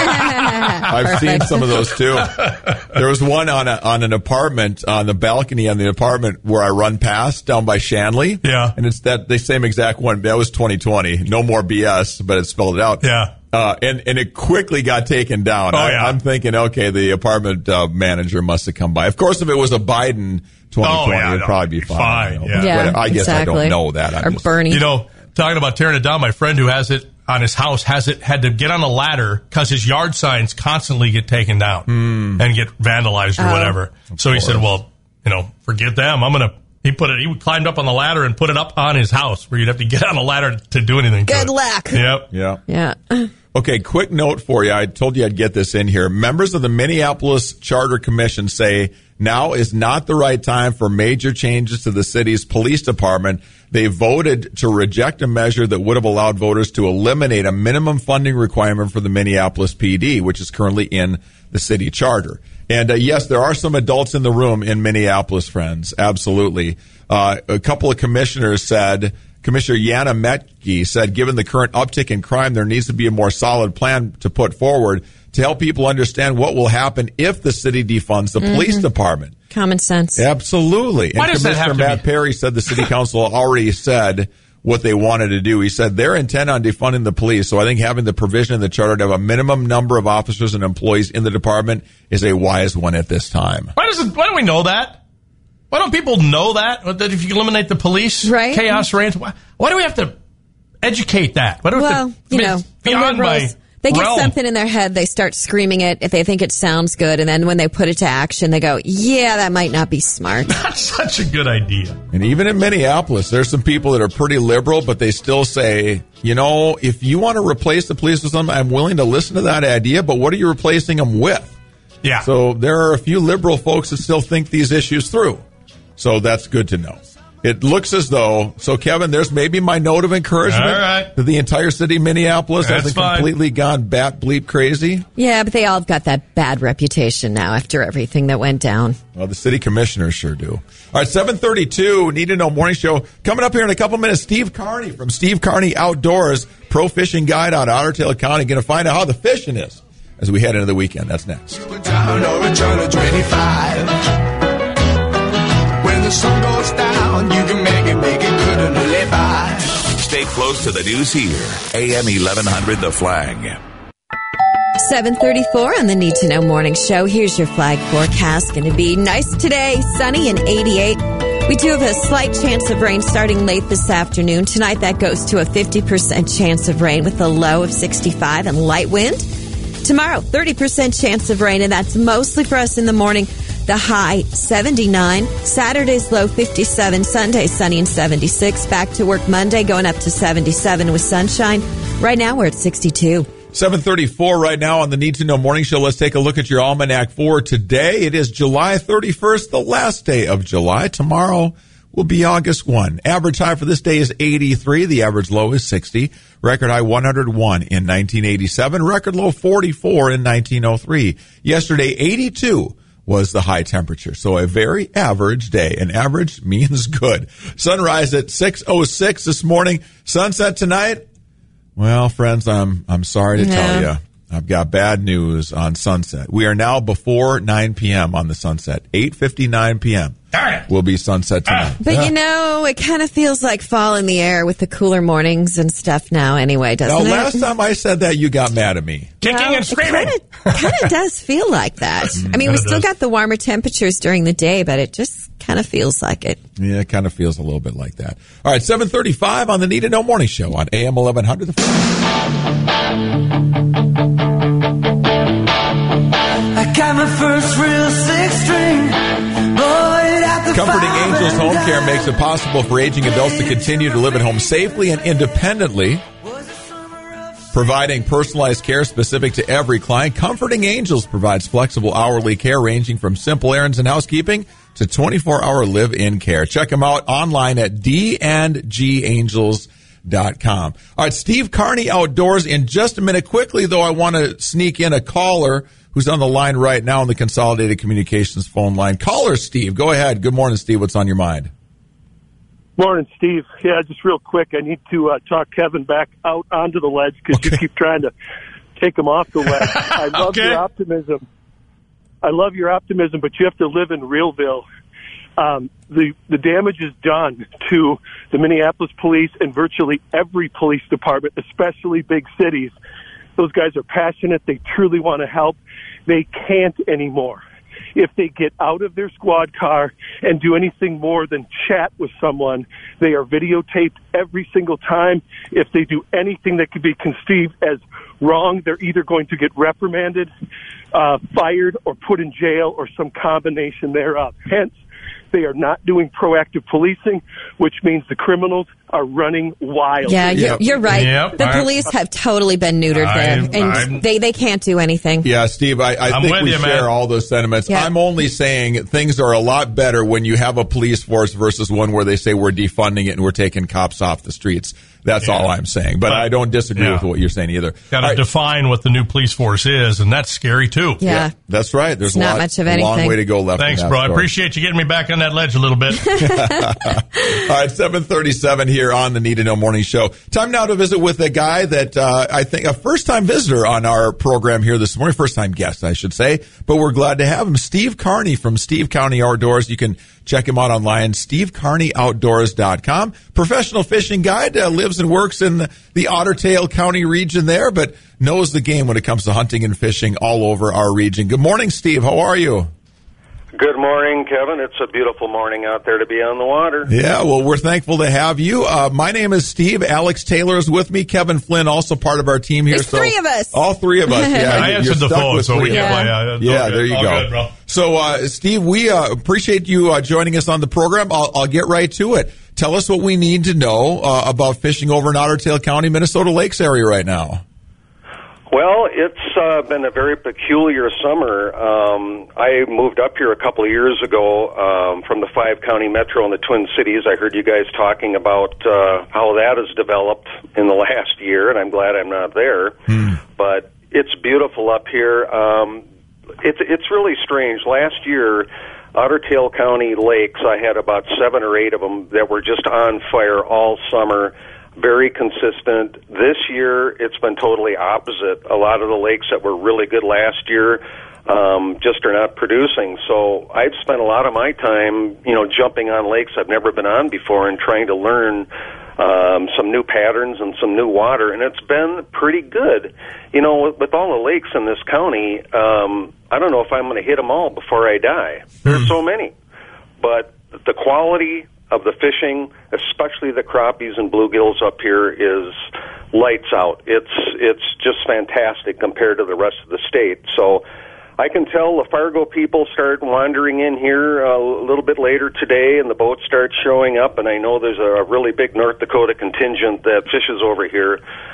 [SPEAKER 2] Yeah. I've seen some of those too. There was one on a, on an apartment, on the balcony on the apartment where I run past down by Shanley.
[SPEAKER 3] Yeah.
[SPEAKER 2] And it's that the same exact one. That was twenty twenty. No more B S, but it spelled it out.
[SPEAKER 3] Yeah.
[SPEAKER 2] Uh, and, and it quickly got taken down.
[SPEAKER 3] Oh,
[SPEAKER 2] I,
[SPEAKER 3] yeah.
[SPEAKER 2] I'm thinking, okay, the apartment uh, manager must have come by. Of course, if it was a Biden twenty twenty,
[SPEAKER 3] Oh, yeah,
[SPEAKER 2] it'd
[SPEAKER 3] no,
[SPEAKER 2] probably be fine.
[SPEAKER 3] fine,
[SPEAKER 2] you know,
[SPEAKER 3] yeah.
[SPEAKER 2] but-
[SPEAKER 4] Yeah,
[SPEAKER 2] but I guess
[SPEAKER 4] exactly.
[SPEAKER 2] I don't know that. I'm
[SPEAKER 4] Or
[SPEAKER 2] just-
[SPEAKER 4] Bernie.
[SPEAKER 3] You know, talking about tearing it down, my friend who has it on his house has it had to get on a ladder because his yard signs constantly get taken down and get vandalized or
[SPEAKER 4] Oh.
[SPEAKER 3] whatever. So he said, well, you know, forget them. I'm going to, he put it, he climbed up on the ladder and put it up on his house where you'd have to get on a ladder to do anything. to
[SPEAKER 4] Good
[SPEAKER 3] it.
[SPEAKER 4] luck.
[SPEAKER 3] Yep.
[SPEAKER 2] Yeah.
[SPEAKER 4] Yeah.
[SPEAKER 2] Okay, quick note for you. I told you I'd get this in here. Members of the Minneapolis Charter Commission say now is not the right time for major changes to the city's police department. They voted to reject a measure that would have allowed voters to eliminate a minimum funding requirement for the Minneapolis P D, which is currently in the city charter. And uh, yes, there are some adults in the room in Minneapolis, friends. Absolutely. Uh, a couple of commissioners said, Commissioner Yana Metke said, given the current uptick in crime, there needs to be a more solid plan to put forward to help people understand what will happen if the city defunds the police department.
[SPEAKER 4] Common sense.
[SPEAKER 2] Absolutely.
[SPEAKER 3] Why
[SPEAKER 2] and
[SPEAKER 3] does that
[SPEAKER 2] Commissioner
[SPEAKER 3] have to
[SPEAKER 2] Matt
[SPEAKER 3] be-
[SPEAKER 2] Perry said the city council already said what they wanted to do. He said they're intent on defunding the police, so I think having the provision in the charter to have a minimum number of officers and employees in the department is a wise one at this time.
[SPEAKER 3] Why doesn't, why don't we know that? Why don't people know that? That if you eliminate the police,
[SPEAKER 4] Right.
[SPEAKER 3] chaos reigns. Why, why do we have to educate that? Why do we
[SPEAKER 4] Well,
[SPEAKER 3] have to,
[SPEAKER 4] you
[SPEAKER 3] I mean,
[SPEAKER 4] know,
[SPEAKER 3] it's
[SPEAKER 4] the
[SPEAKER 3] beyond my
[SPEAKER 4] liberals, they get
[SPEAKER 3] realm.
[SPEAKER 4] something in their head, they start screaming it if they think it sounds good, and then when they put it to action, they go, yeah, that might not be smart.
[SPEAKER 3] That's such a good idea.
[SPEAKER 2] And even in Minneapolis, there's some people that are pretty liberal, but they still say, you know, if you want to replace the police with something, I'm willing to listen to that idea, but what are you replacing them with?
[SPEAKER 3] Yeah.
[SPEAKER 2] So there are a few liberal folks that still think these issues through. So that's good to know. It looks as though, so Kevin, there's maybe my note of encouragement
[SPEAKER 3] All right.
[SPEAKER 2] that the entire city of Minneapolis
[SPEAKER 3] That's
[SPEAKER 2] hasn't
[SPEAKER 3] fine.
[SPEAKER 2] completely gone bat bleep crazy.
[SPEAKER 4] Yeah, but they all have got that bad reputation now after everything that went down.
[SPEAKER 2] Well, the city commissioners sure do. All right, seven thirty-two, Need to Know Morning Show. Coming up here in a couple minutes, Steve Carney from Steve Carney Outdoors, pro fishing guide out of Otter Tail County. Going to find out how the fishing is as we head into the weekend. That's next.
[SPEAKER 9] Down or a turn of twenty-five. When the sun goes down, you can make it, make it good and live by.
[SPEAKER 6] Stay close to the news here. A M eleven hundred The Flag.
[SPEAKER 4] seven thirty-four on the Need to Know Morning Show. Here's your flag forecast. Going to be nice today, sunny and eighty-eight. We do have a slight chance of rain starting late this afternoon. Tonight, that goes to a fifty percent chance of rain with a low of sixty-five and light wind. Tomorrow, thirty percent chance of rain, and that's mostly for us in the morning. The high, seventy-nine. Saturday's low, fifty-seven. Sunday, sunny and seventy-six. Back to work Monday, going up to seventy-seven with sunshine. Right now, we're at sixty-two.
[SPEAKER 2] seven thirty-four right now on the Need to Know Morning Show. Let's take a look at your almanac for today. It is July thirty-first, the last day of July. Tomorrow will be August first. Average high for this day is eighty-three. The average low is sixty. Record high one hundred one in nineteen eighty-seven. Record low forty-four in nineteen oh three. Yesterday, eighty-two was the high temperature. So a very average day. And average means good. Sunrise at six oh six this morning. Sunset tonight. Well, friends, I'm I'm sorry to
[SPEAKER 4] Yeah.
[SPEAKER 2] tell you, I've got bad news on sunset. We are now before nine p.m. on the sunset, eight fifty-nine p.m.
[SPEAKER 3] Darn it.
[SPEAKER 2] will be sunset tonight.
[SPEAKER 4] But
[SPEAKER 2] Yeah.
[SPEAKER 4] you know, it kind of feels like fall in the air with the cooler mornings and stuff now anyway, doesn't
[SPEAKER 2] Now,
[SPEAKER 4] it?
[SPEAKER 2] last time I said that, you got mad at me.
[SPEAKER 3] Kicking
[SPEAKER 4] Well,
[SPEAKER 3] and screaming.
[SPEAKER 4] It kind of does feel like that. I mean, we
[SPEAKER 3] Kinda
[SPEAKER 4] still
[SPEAKER 3] does.
[SPEAKER 4] got the warmer temperatures during the day, but it just kind of feels like it.
[SPEAKER 2] Yeah, it kind of feels a little bit like that. All right, seven thirty-five on the Need to Know Morning Show on A M eleven hundred. The
[SPEAKER 9] I got my first real six string.
[SPEAKER 2] Comforting Angels Home Care makes it possible for aging adults to continue to live at home safely and independently, providing personalized care specific to every client. Comforting Angels provides flexible hourly care ranging from simple errands and housekeeping to twenty-four hour live-in care. Check them out online at d and g angels dot com. All right, Steve Carney Outdoors in just a minute. Quickly, though, I want to sneak in a caller who's on the line right now on the Consolidated Communications phone line. Caller, Steve. Go ahead. Good morning, Steve. What's on your mind?
[SPEAKER 10] Morning, Steve. Yeah, just real quick, I need to uh, talk Kevin back out onto the ledge because
[SPEAKER 2] Okay.
[SPEAKER 10] you keep trying to take him off the ledge. I love
[SPEAKER 3] Okay.
[SPEAKER 10] your optimism. I love your optimism, but you have to live in Realville. Um, the the damage is done to the Minneapolis police and virtually every police department, especially big cities. Those guys are passionate. They truly want to help. They can't anymore. If they get out of their squad car and do anything more than chat with someone, they are videotaped every single time. If they do anything that could be conceived as wrong, they're either going to get reprimanded, uh, fired, or put in jail, or some combination thereof. Hence, they are not doing proactive policing, which means the criminals are running wild.
[SPEAKER 4] Yeah, you're,
[SPEAKER 2] Yep.
[SPEAKER 4] you're right.
[SPEAKER 3] Yep.
[SPEAKER 4] The
[SPEAKER 3] I-
[SPEAKER 4] police have totally been neutered
[SPEAKER 3] I'm-
[SPEAKER 4] there, and
[SPEAKER 3] I'm-
[SPEAKER 4] they, they can't do anything.
[SPEAKER 2] Yeah, Steve, I, I
[SPEAKER 3] I'm
[SPEAKER 2] think
[SPEAKER 3] with
[SPEAKER 2] we
[SPEAKER 3] you,
[SPEAKER 2] share
[SPEAKER 3] man.
[SPEAKER 2] all those sentiments.
[SPEAKER 4] Yeah.
[SPEAKER 2] I'm only saying things are a lot better when you have a police force versus one where they say we're defunding it and we're taking cops off the streets. That's
[SPEAKER 3] Yeah.
[SPEAKER 2] all I'm saying. But,
[SPEAKER 3] But-
[SPEAKER 2] I don't disagree
[SPEAKER 3] yeah.
[SPEAKER 2] with what you're saying either.
[SPEAKER 3] Got
[SPEAKER 2] All
[SPEAKER 3] to
[SPEAKER 2] right.
[SPEAKER 3] define what the new police force is, and that's scary, too.
[SPEAKER 4] Yeah.
[SPEAKER 2] That's right. There's
[SPEAKER 4] It's
[SPEAKER 2] a
[SPEAKER 4] not
[SPEAKER 2] lot,
[SPEAKER 4] much of
[SPEAKER 2] a long
[SPEAKER 4] anything.
[SPEAKER 2] way to go left.
[SPEAKER 3] Thanks,
[SPEAKER 2] in that
[SPEAKER 3] bro. I
[SPEAKER 2] story.
[SPEAKER 3] appreciate you getting me back on that ledge a little bit.
[SPEAKER 2] All right, seven thirty-seven here on the Need to Know Morning Show. Time now to visit with a guy that uh, I think a first-time visitor on our program here this morning, first-time guest, I should say, but we're glad to have him. Steve Carney from Steve Carney Outdoors. You can check him out online, steve carney outdoors dot com. Professional fishing guide, uh, lives and works in the, the Otter Tail County region there, but knows the game when it comes to hunting and fishing all over our region. Good morning, Steve. How are you?
[SPEAKER 11] Good morning, Kevin. It's a beautiful morning out there to be on the water.
[SPEAKER 2] Yeah, well, we're thankful to have you. Uh, my name is Steve. Alex Taylor is with me. Kevin Flynn, also part of our team here.
[SPEAKER 4] There's
[SPEAKER 2] so
[SPEAKER 4] three of us.
[SPEAKER 2] All three of us. Yeah,
[SPEAKER 3] I
[SPEAKER 2] you're
[SPEAKER 3] answered the
[SPEAKER 2] stuck
[SPEAKER 3] phone,
[SPEAKER 2] with
[SPEAKER 3] so we
[SPEAKER 2] three
[SPEAKER 3] can
[SPEAKER 2] of us.
[SPEAKER 3] play. Uh, it's
[SPEAKER 2] Yeah,
[SPEAKER 3] all
[SPEAKER 2] there
[SPEAKER 3] good.
[SPEAKER 2] you
[SPEAKER 3] All
[SPEAKER 2] go.
[SPEAKER 3] good, bro.
[SPEAKER 2] So, uh, Steve, we uh, appreciate you uh, joining us on the program. I'll, I'll get right to it. Tell us what we need to know uh, about fishing over in Otter Tail County, Minnesota Lakes area right now.
[SPEAKER 11] Well, it's uh, been a very peculiar summer. Um, I moved up here a couple of years ago um, from the five-county metro in the Twin Cities. I heard you guys talking about uh, how that has developed in the last year, and I'm glad I'm not there.
[SPEAKER 2] Hmm.
[SPEAKER 11] But it's beautiful up here. Um, it's it's really strange. Last year, Otter Tail County lakes, I had about seven or eight of them that were just on fire all summer. Very consistent. This year, it's been totally opposite. A lot of the lakes that were really good last year um, just are not producing. So I've spent a lot of my time, you know, jumping on lakes I've never been on before and trying to learn um, some new patterns and some new water, and it's been pretty good. You know, with, with all the lakes in this county, um, I don't know if I'm going to hit them all before I die. There's so many. But the quality of the fishing, especially the crappies and bluegills up here, is lights out. It's it's just fantastic compared to the rest of the state. So I can tell the Fargo people start wandering in here a little bit later today, and the boats start showing up, and I know there's a really big North Dakota contingent that fishes over here.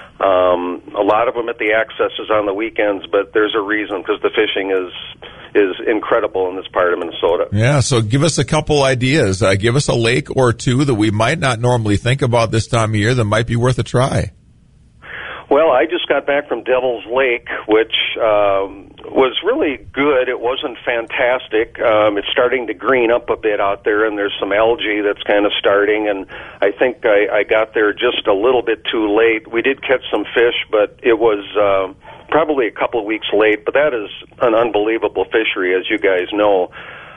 [SPEAKER 11] Um, a lot of them at the accesses on the weekends, but there's a reason, because the fishing is is incredible in this part of Minnesota.
[SPEAKER 2] Yeah, so give us a couple ideas. Uh, give us a lake or two that we might not normally think about this time of year that might be worth a try.
[SPEAKER 11] Well, I just got back from Devil's Lake, which um, was really good. It wasn't fantastic. Um, it's starting to green up a bit out there, and there's some algae that's kind of starting, and I think I, I got there just a little bit too late. We did catch some fish, but it was uh, probably a couple of weeks late, but that is an unbelievable fishery, as you guys know.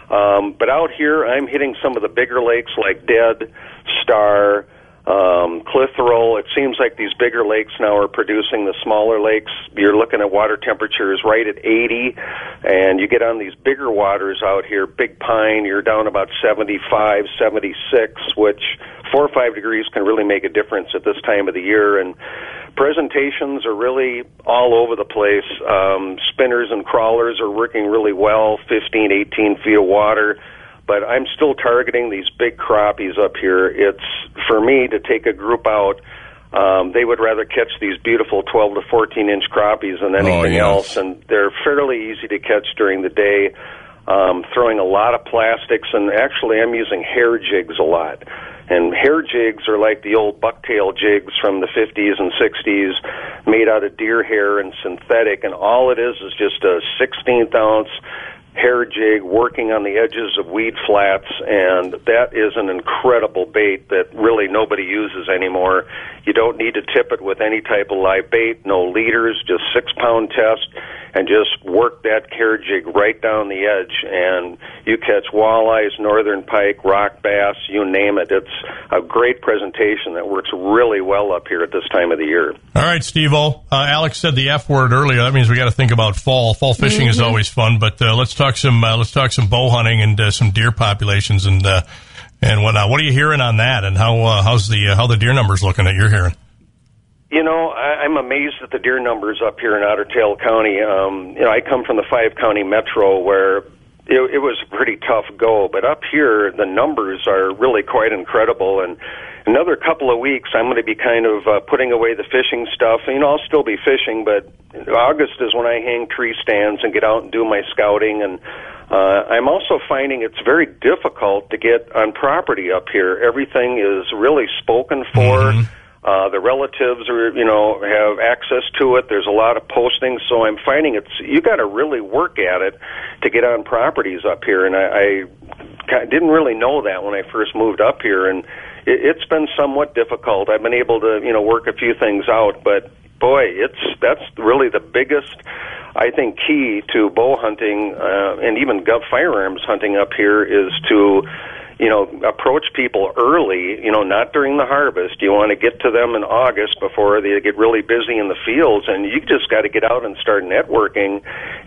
[SPEAKER 11] Um, but out here, I'm hitting some of the bigger lakes like Dead, Star, um, Clitheroe. It seems like these bigger lakes now are producing the smaller lakes. You're looking at water temperatures right at eighty, and you get on these bigger waters out here, Big Pine, you're down about seventy-five, seventy-six, which four or five degrees can really make a difference at this time of the year. And presentations are really all over the place. Um, spinners and crawlers are working really well, fifteen, eighteen feet of water. But I'm still targeting these big crappies up here. It's, for me, to take a group out, um, they would rather catch these beautiful twelve to fourteen inch crappies than anything
[SPEAKER 2] oh, yes.
[SPEAKER 11] else. And they're fairly easy to catch during the day. Um, throwing a lot of plastics, and actually I'm using hair jigs a lot. And hair jigs are like the old bucktail jigs from the fifties and sixties, made out of deer hair and synthetic, and all it is is just a sixteenth ounce hair jig working on the edges of weed flats, and that is an incredible bait that really nobody uses anymore. You don't need to tip it with any type of live bait, no leaders, just six-pound test, and just work that hair jig right down the edge, and you catch walleyes, northern pike, rock bass, you name it. It's a great presentation that works really well up here at this time of the year.
[SPEAKER 3] All right, Steve-O. Uh, Alex said the F word earlier. That means we got to think about fall. Fall fishing mm-hmm. is always fun, but uh, let's talk some uh, let's talk some bow hunting and uh, some deer populations and uh, and whatnot. What are you hearing on that, and how uh, how's the uh, how the deer numbers looking that you're hearing?
[SPEAKER 11] You know, I, I'm amazed at the deer numbers up here in Otter Tail County. Um, you know, I come from the five-county metro where it, it was a pretty tough go, but up here the numbers are really quite incredible. And another couple of weeks, I'm going to be kind of uh, putting away the fishing stuff. You know, I'll still be fishing, but August is when I hang tree stands and get out and do my scouting. And uh, I'm also finding it's very difficult to get on property up here. Everything is really spoken for. Mm-hmm. Uh, the relatives are, you know, have access to it. There's a lot of postings, so I'm finding it's, you got to really work at it to get on properties up here. And I, I didn't really know that when I first moved up here, and it, it's been somewhat difficult. I've been able to, you know, work a few things out, but boy, it's that's really the biggest, I think, key to bow hunting uh, and even gov firearms hunting up here is to, you know, approach people early, you know, not during the harvest. You want to get to them in August before they get really busy in the fields, and you just got to get out and start networking.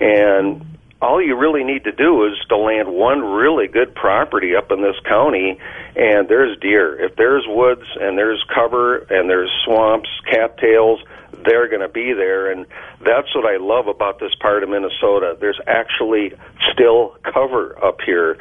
[SPEAKER 11] And all you really need to do is to land one really good property up in this county, and there's deer. If there's woods and there's cover and there's swamps, cattails, they're going to be there. And that's what I love about this part of Minnesota. There's actually still cover up here.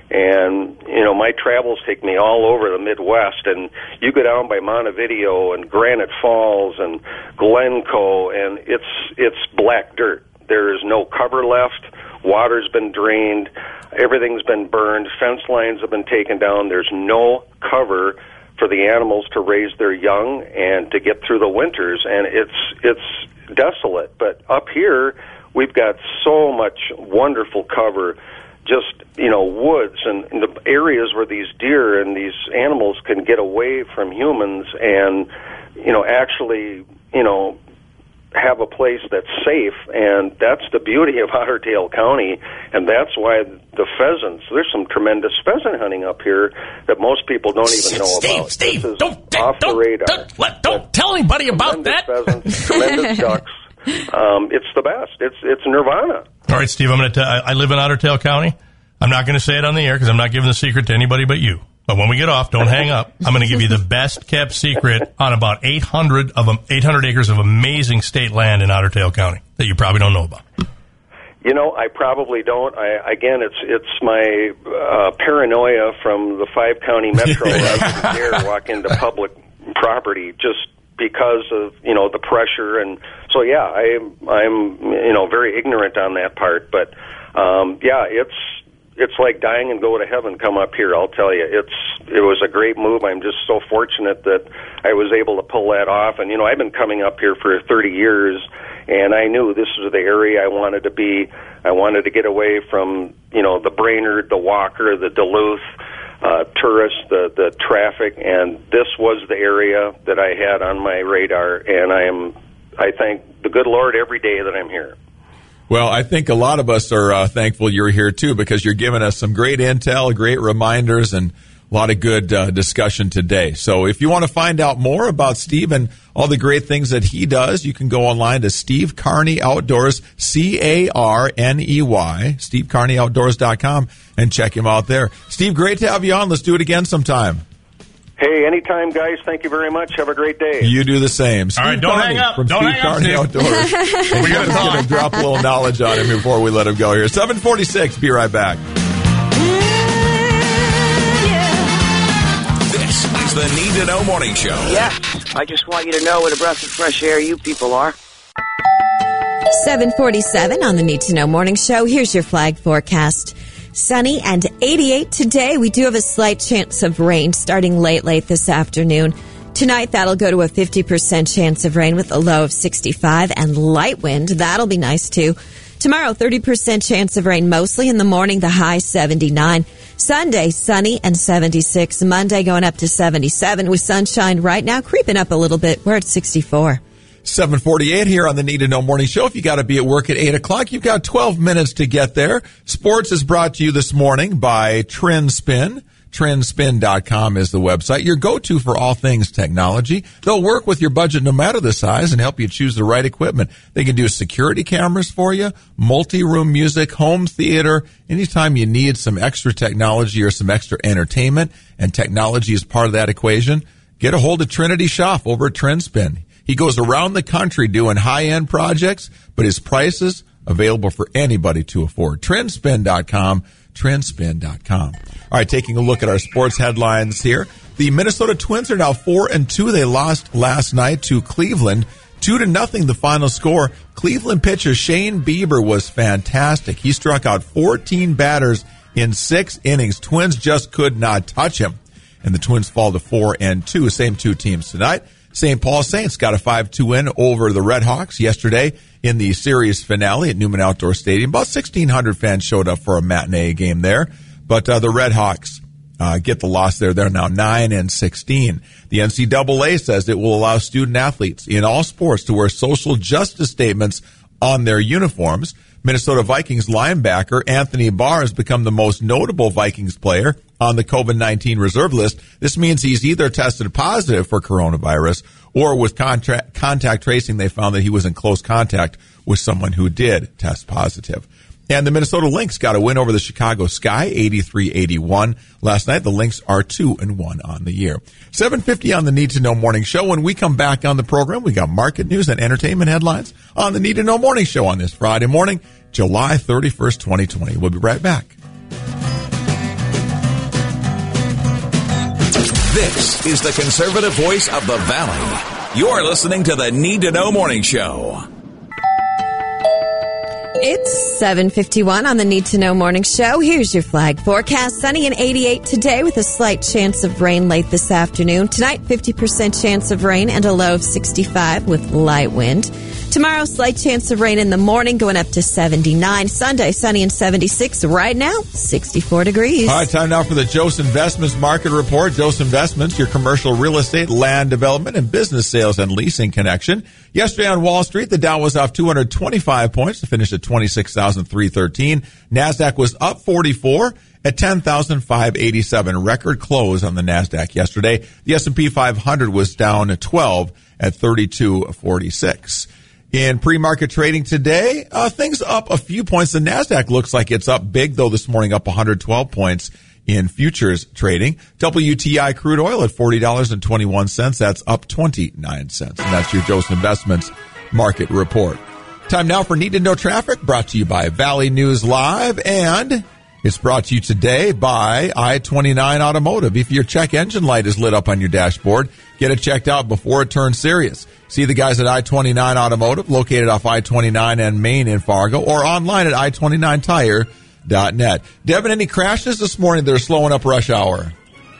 [SPEAKER 11] And, you know, my travels take me all over the Midwest, and you go down by Montevideo and Granite Falls and Glencoe, and it's it's black dirt. There is no cover left. Water's been drained. Everything's been burned. Fence lines have been taken down. There's no cover for the animals to raise their young and to get through the winters, and it's it's desolate. But up here, we've got so much wonderful cover. Just, you know, woods and, and the areas where these deer and these animals can get away from humans and, you know, actually, you know, have a place that's safe. And that's the beauty of Otter Tail County, and that's why the pheasants, there's some tremendous pheasant hunting up here that most people don't even know
[SPEAKER 3] Steve,
[SPEAKER 11] about.
[SPEAKER 3] Steve,
[SPEAKER 11] this is
[SPEAKER 3] don't,
[SPEAKER 11] off
[SPEAKER 3] don't,
[SPEAKER 11] the radar.
[SPEAKER 3] Don't, don't, don't tell anybody about that.
[SPEAKER 11] Pheasants, tremendous ducks. Um, it's the best. It's it's nirvana.
[SPEAKER 3] All right, Steve, I'm going to tell, I live in Otter Tail County. I'm not going to say it on the air because I'm not giving the secret to anybody but you. But when we get off, don't hang up. I'm going to give you the best kept secret on about eight hundred of eight hundred acres of amazing state land in Otter Tail County that you probably don't know about.
[SPEAKER 11] You know, I probably don't. I, again, it's it's my uh, paranoia from the five county metro. I wouldn't dare walk into public property just because of, you know, the pressure. And so, yeah, I, I'm, you know, very ignorant on that part. But, um, yeah, it's it's like dying and go to heaven come up here, I'll tell you. It's It was a great move. I'm just so fortunate that I was able to pull that off. And, you know, I've been coming up here for thirty years, and I knew this was the area I wanted to be. I wanted to get away from, you know, the Brainerd, the Walker, the Duluth, uh, tourists, the, the traffic, and this was the area that I had on my radar, and I am, I thank the good Lord every day that I'm here.
[SPEAKER 2] Well, I think a lot of us are uh, thankful you're here, too, because you're giving us some great intel, great reminders, and a lot of good uh, discussion today. So if you want to find out more about Steve and all the great things that he does, you can go online to Steve Carney Outdoors, C A R N E Y, steve carney outdoors dot com, and check him out there. Steve, great to have you on. Let's do it again sometime.
[SPEAKER 11] Hey, anytime, guys. Thank you very much. Have a great day.
[SPEAKER 2] You do the same. Steve
[SPEAKER 3] All right, don't
[SPEAKER 2] Carney
[SPEAKER 3] hang up.
[SPEAKER 2] From
[SPEAKER 3] Don't
[SPEAKER 2] Steve
[SPEAKER 3] hang
[SPEAKER 2] Carney
[SPEAKER 3] up, Steve.
[SPEAKER 2] Outdoors. We're
[SPEAKER 3] gonna talk.
[SPEAKER 2] going to drop a little knowledge on him before we let him go here. seven forty-six. Be right back.
[SPEAKER 6] This is the Need to Know Morning Show.
[SPEAKER 12] Yeah, I just want you to know what a breath of fresh air you people are.
[SPEAKER 4] seven forty-seven on the Need to Know Morning Show. Here's your flag forecast. Sunny and eighty-eight today. We do have a slight chance of rain starting late, late this afternoon. Tonight, that'll go to a fifty percent chance of rain with a low of sixty-five and light wind. That'll be nice, too. Tomorrow, thirty percent chance of rain mostly in the morning, the high seventy-nine. Sunday, sunny and seventy-six. Monday going up to seventy-seven with sunshine right now creeping up a little bit. We're at sixty-four.
[SPEAKER 2] seven forty-eight here on the Need to Know Morning Show. If you got to be at work at eight o'clock, you've got twelve minutes to get there. Sports is brought to you this morning by TrendSpin. trend spin dot com is the website, your go-to for all things technology. They'll work with your budget no matter the size and help you choose the right equipment. They can do security cameras for you, multi-room music, home theater. Anytime you need some extra technology or some extra entertainment, and technology is part of that equation, get a hold of Trinity Schaff over at TrendSpin. He goes around the country doing high-end projects, but his prices available for anybody to afford. trend spin dot com, trend spin dot com. All right, taking a look at our sports headlines here. The Minnesota Twins are now four and two. They lost last night to Cleveland, two to nothing. The final score. Cleveland pitcher Shane Bieber was fantastic. He struck out fourteen batters in six innings. Twins just could not touch him, and the Twins fall to four and two. Same two teams tonight. Saint Paul Saints got a five two win over the Red Hawks yesterday in the series finale at Newman Outdoor Stadium. About sixteen hundred fans showed up for a matinee game there, but uh, the Red Hawks uh, get the loss there. They're now nine and sixteen. The N C double A says it will allow student athletes in all sports to wear social justice statements on their uniforms. Minnesota Vikings linebacker Anthony Barr has become the most notable Vikings player on the COVID nineteen reserve list. This means he's either tested positive for coronavirus, or with contact, contact tracing, they found that he was in close contact with someone who did test positive. And the Minnesota Lynx got a win over the Chicago Sky, eighty-three eighty-one last night. The Lynx are two and one on the year. seven fifty on the Need to Know Morning Show. When we come back on the program, we got market news and entertainment headlines on the Need to Know Morning Show on this Friday morning, July thirty-first, twenty twenty. We'll be right back.
[SPEAKER 6] This is the conservative voice of the Valley. You're listening to the Need to Know Morning Show.
[SPEAKER 4] It's seven fifty-one on the Need to Know Morning Show. Here's your flag forecast. Sunny and eighty-eight today with a slight chance of rain late this afternoon. Tonight, fifty percent chance of rain and a low of sixty-five with light wind. Tomorrow, slight chance of rain in the morning going up to seventy-nine. Sunday, sunny and seventy-six. Right now, sixty-four degrees.
[SPEAKER 2] All right, time now for the Jose Investments Market Report. Jose Investments, your commercial real estate, land development, and business sales and leasing connection. Yesterday on Wall Street, the Dow was off two hundred twenty-five points to finish at twenty-six thousand three hundred thirteen. NASDAQ was up forty-four at ten thousand five hundred eighty-seven. Record close on the NASDAQ yesterday. The S and P five hundred was down twelve at thirty-two forty-six. In pre-market trading today, uh, things up a few points. The NASDAQ looks like it's up big, though, this morning, up one hundred twelve points in futures trading. W T I crude oil at forty dollars and twenty-one cents. That's up twenty-nine cents. And that's your Jose Investments Market Report. Time now for Need to Know Traffic, brought to you by Valley News Live, and it's brought to you today by I twenty-nine Automotive. If your check engine light is lit up on your dashboard, get it checked out before it turns serious. See the guys at I twenty-nine Automotive, located off I twenty-nine and Main in Fargo, or online at i twenty-nine tire dot net. Devin, any crashes this morning that are slowing up rush hour?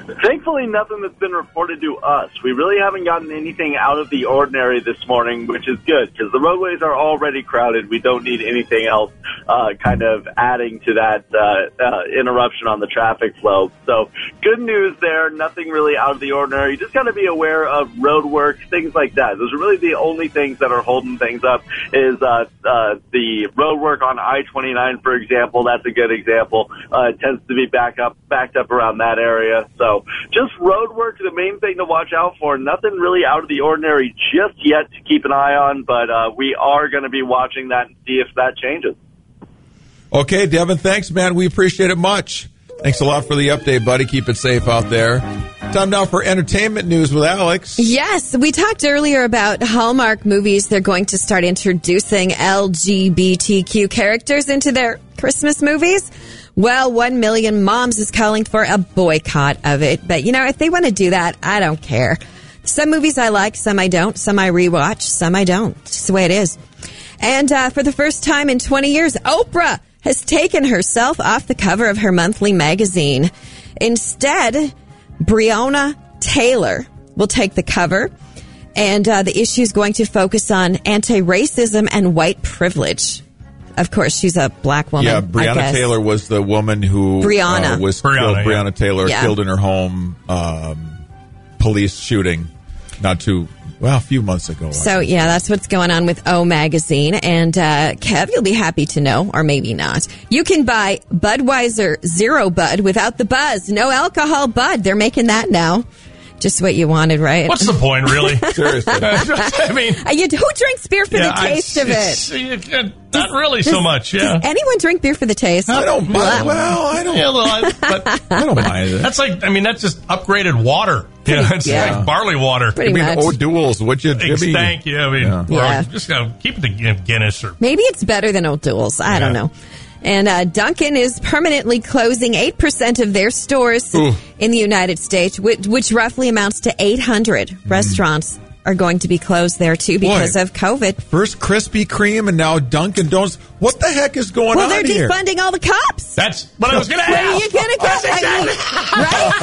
[SPEAKER 7] Thankfully, nothing that's been reported to us. We really haven't gotten anything out of the ordinary this morning, which is good because the roadways are already crowded. We don't need anything else uh, kind of adding to that uh, uh, interruption on the traffic flow. So good news there. Nothing really out of the ordinary. You just got to be aware of road work, things like that. Those are really the only things that are holding things up is uh, uh, the road work on I twenty-nine, for example. That's a good example. Uh, it tends to be back up, backed up around that area. So just road work, the main thing to watch out for. Nothing really out of the ordinary just yet to keep an eye on, but uh, we are going to be watching that and see if that changes.
[SPEAKER 2] Okay, Devin, thanks, man. We appreciate it much. Thanks a lot for the update, buddy. Keep it safe out there. Time now for entertainment news with Alex.
[SPEAKER 4] Yes, we talked earlier about Hallmark movies. They're going to start introducing L G B T Q characters into their Christmas movies. Well, One Million Moms is calling for a boycott of it. But, you know, if they want to do that, I don't care. Some movies I like, some I don't. Some I rewatch, some I don't. It's just the way it is. And uh, for the first time in twenty years, Oprah has taken herself off the cover of her monthly magazine. Instead, Breonna Taylor will take the cover. And uh, the issue is going to focus on anti-racism and white privilege. Of course, she's a black woman.
[SPEAKER 2] Yeah, Breonna Taylor was the woman who
[SPEAKER 4] Breonna.
[SPEAKER 2] Uh, was
[SPEAKER 3] Breonna,
[SPEAKER 2] killed.
[SPEAKER 3] yeah.
[SPEAKER 2] Breonna Taylor
[SPEAKER 4] Yeah.
[SPEAKER 2] killed in her home. Um, police shooting, not too well, a few months ago.
[SPEAKER 4] So, yeah, that's what's going on with O Magazine. And, uh, Kev, you'll be happy to know, or maybe not. You can buy Budweiser Zero Bud without the buzz. No alcohol Bud. They're making that now. Just what you wanted, right?
[SPEAKER 3] What's the point, really?
[SPEAKER 2] Seriously.
[SPEAKER 3] I mean,
[SPEAKER 4] Uh, you, who drinks beer for
[SPEAKER 3] yeah,
[SPEAKER 4] the taste
[SPEAKER 3] I,
[SPEAKER 4] of it?
[SPEAKER 3] it's- it's- Not really so
[SPEAKER 4] Does-
[SPEAKER 3] much, yeah.
[SPEAKER 4] Does anyone drink beer for the taste?
[SPEAKER 2] I don't mind. Well, I don't.
[SPEAKER 3] Yeah, well, I, but
[SPEAKER 2] I don't mind it.
[SPEAKER 3] that's like, I mean, that's just upgraded water. Yeah, it's
[SPEAKER 4] yeah.
[SPEAKER 3] like barley water.
[SPEAKER 4] Pretty
[SPEAKER 2] I mean,
[SPEAKER 4] much.
[SPEAKER 2] O'Doul's, would you, Jimmy?
[SPEAKER 3] Thank you. I mean,
[SPEAKER 2] Yeah.
[SPEAKER 3] or
[SPEAKER 4] Yeah.
[SPEAKER 3] just uh, keep it to Guin- Guinness or
[SPEAKER 4] Maybe it's better than O'Doul's. I don't
[SPEAKER 3] Yeah.
[SPEAKER 4] know. And uh, Dunkin' is permanently closing eight percent of their stores
[SPEAKER 2] Ooh.
[SPEAKER 4] in the United States, which, which roughly amounts to eight hundred restaurants are going to be closed there, too, because
[SPEAKER 2] Boy.
[SPEAKER 4] of COVID.
[SPEAKER 2] First Krispy Kreme and now Dunkin' Donuts. What the heck is going
[SPEAKER 4] Well,
[SPEAKER 2] on
[SPEAKER 4] they're
[SPEAKER 2] here?
[SPEAKER 4] defunding all the cops.
[SPEAKER 3] That's what I was going to
[SPEAKER 4] Where
[SPEAKER 3] ask.
[SPEAKER 4] are you going to go?
[SPEAKER 3] That's
[SPEAKER 4] I mean,
[SPEAKER 3] exactly-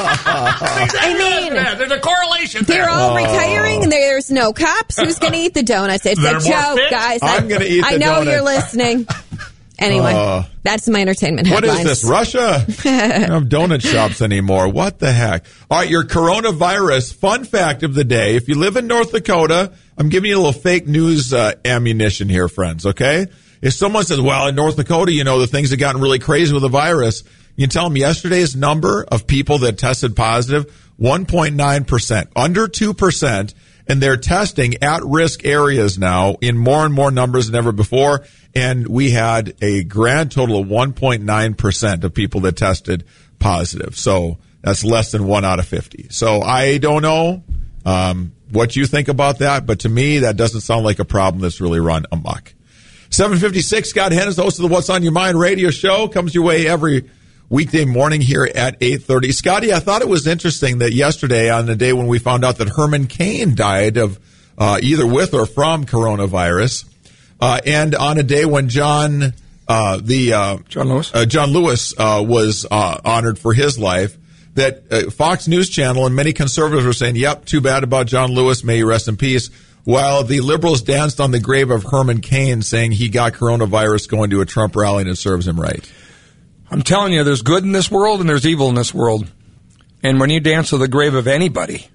[SPEAKER 4] right? I mean,
[SPEAKER 3] Yeah, there's a correlation
[SPEAKER 4] they're
[SPEAKER 3] there.
[SPEAKER 4] all retiring and there's no cops. Who's going to eat the donuts? It's
[SPEAKER 3] They're
[SPEAKER 4] a
[SPEAKER 3] more
[SPEAKER 4] joke,
[SPEAKER 3] fit?
[SPEAKER 4] guys.
[SPEAKER 2] I'm
[SPEAKER 4] I-
[SPEAKER 2] gonna eat the
[SPEAKER 4] I know
[SPEAKER 2] donut.
[SPEAKER 4] you're listening. Anyway,
[SPEAKER 2] Uh,
[SPEAKER 4] that's my entertainment
[SPEAKER 2] What
[SPEAKER 4] headlines.
[SPEAKER 2] is this, Russia? We don't have donut shops anymore. What the heck? All right, your coronavirus fun fact of the day. If you live in North Dakota, I'm giving you a little fake news uh, ammunition here, friends, okay? If someone says, well, in North Dakota, you know, the things have gotten really crazy with the virus, you can tell them yesterday's number of people that tested positive, one point nine percent, under two percent, and they're testing at-risk areas now in more and more numbers than ever before. And we had a grand total of one point nine percent of people that tested positive. So that's less than one out of fifty. So I don't know um, what you think about that, but to me, that doesn't sound like a problem that's really run amok. seven fifty-six, Scott Hennis, host of the What's on Your Mind radio show, comes your way every weekday morning here at eight thirty. Scotty, I thought it was interesting that yesterday, on the day when we found out that Herman Cain died of uh, either with or from coronavirus, uh, and on a day when John, uh, the uh,
[SPEAKER 13] John Lewis,
[SPEAKER 2] uh, John Lewis uh, was uh, honored for his life, that uh, Fox News Channel and many conservatives were saying, "Yep, too bad about John Lewis. May he rest in peace." While the liberals danced on the grave of Herman Cain, saying he got coronavirus going to a Trump rally and it serves him right.
[SPEAKER 13] I'm telling you, there's good in this world and there's evil in this world. And when you dance to the grave of anybody,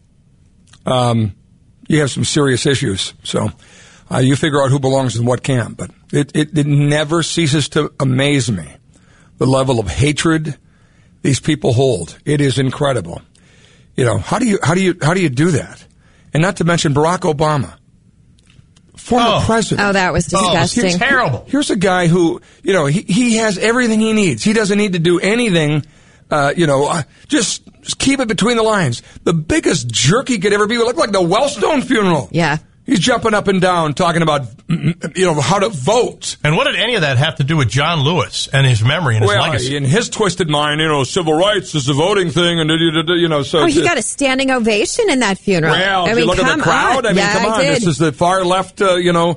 [SPEAKER 13] um, you have some serious issues. So uh, you figure out who belongs in what camp. But it, it, it never ceases to amaze me, the level of hatred these people hold. It is incredible. You know, how do you how do you how do you do that? And not to mention Barack Obama, former
[SPEAKER 3] Oh.
[SPEAKER 13] president.
[SPEAKER 4] Oh, that was disgusting.
[SPEAKER 3] It's terrible.
[SPEAKER 13] Here's a guy who, you know, he, he has everything he needs. He doesn't need to do anything, uh, you know, uh, just, just keep it between the lines. The biggest jerk he could ever be would look like the Wellstone funeral.
[SPEAKER 4] Yeah.
[SPEAKER 13] He's jumping up and down talking about, you know, how to vote.
[SPEAKER 3] And what did any of that have to do with John Lewis and his memory and his
[SPEAKER 13] Well,
[SPEAKER 3] legacy?
[SPEAKER 13] in his twisted mind, you know, civil rights is a voting thing, and you know, so
[SPEAKER 4] Oh, he got a standing ovation in that funeral.
[SPEAKER 13] Well,
[SPEAKER 4] I
[SPEAKER 13] if
[SPEAKER 4] mean,
[SPEAKER 13] you look at
[SPEAKER 4] come
[SPEAKER 13] the crowd,
[SPEAKER 4] on.
[SPEAKER 13] I mean,
[SPEAKER 4] yeah,
[SPEAKER 13] come
[SPEAKER 4] I
[SPEAKER 13] on,
[SPEAKER 4] did.
[SPEAKER 13] this is the far left, uh, you know,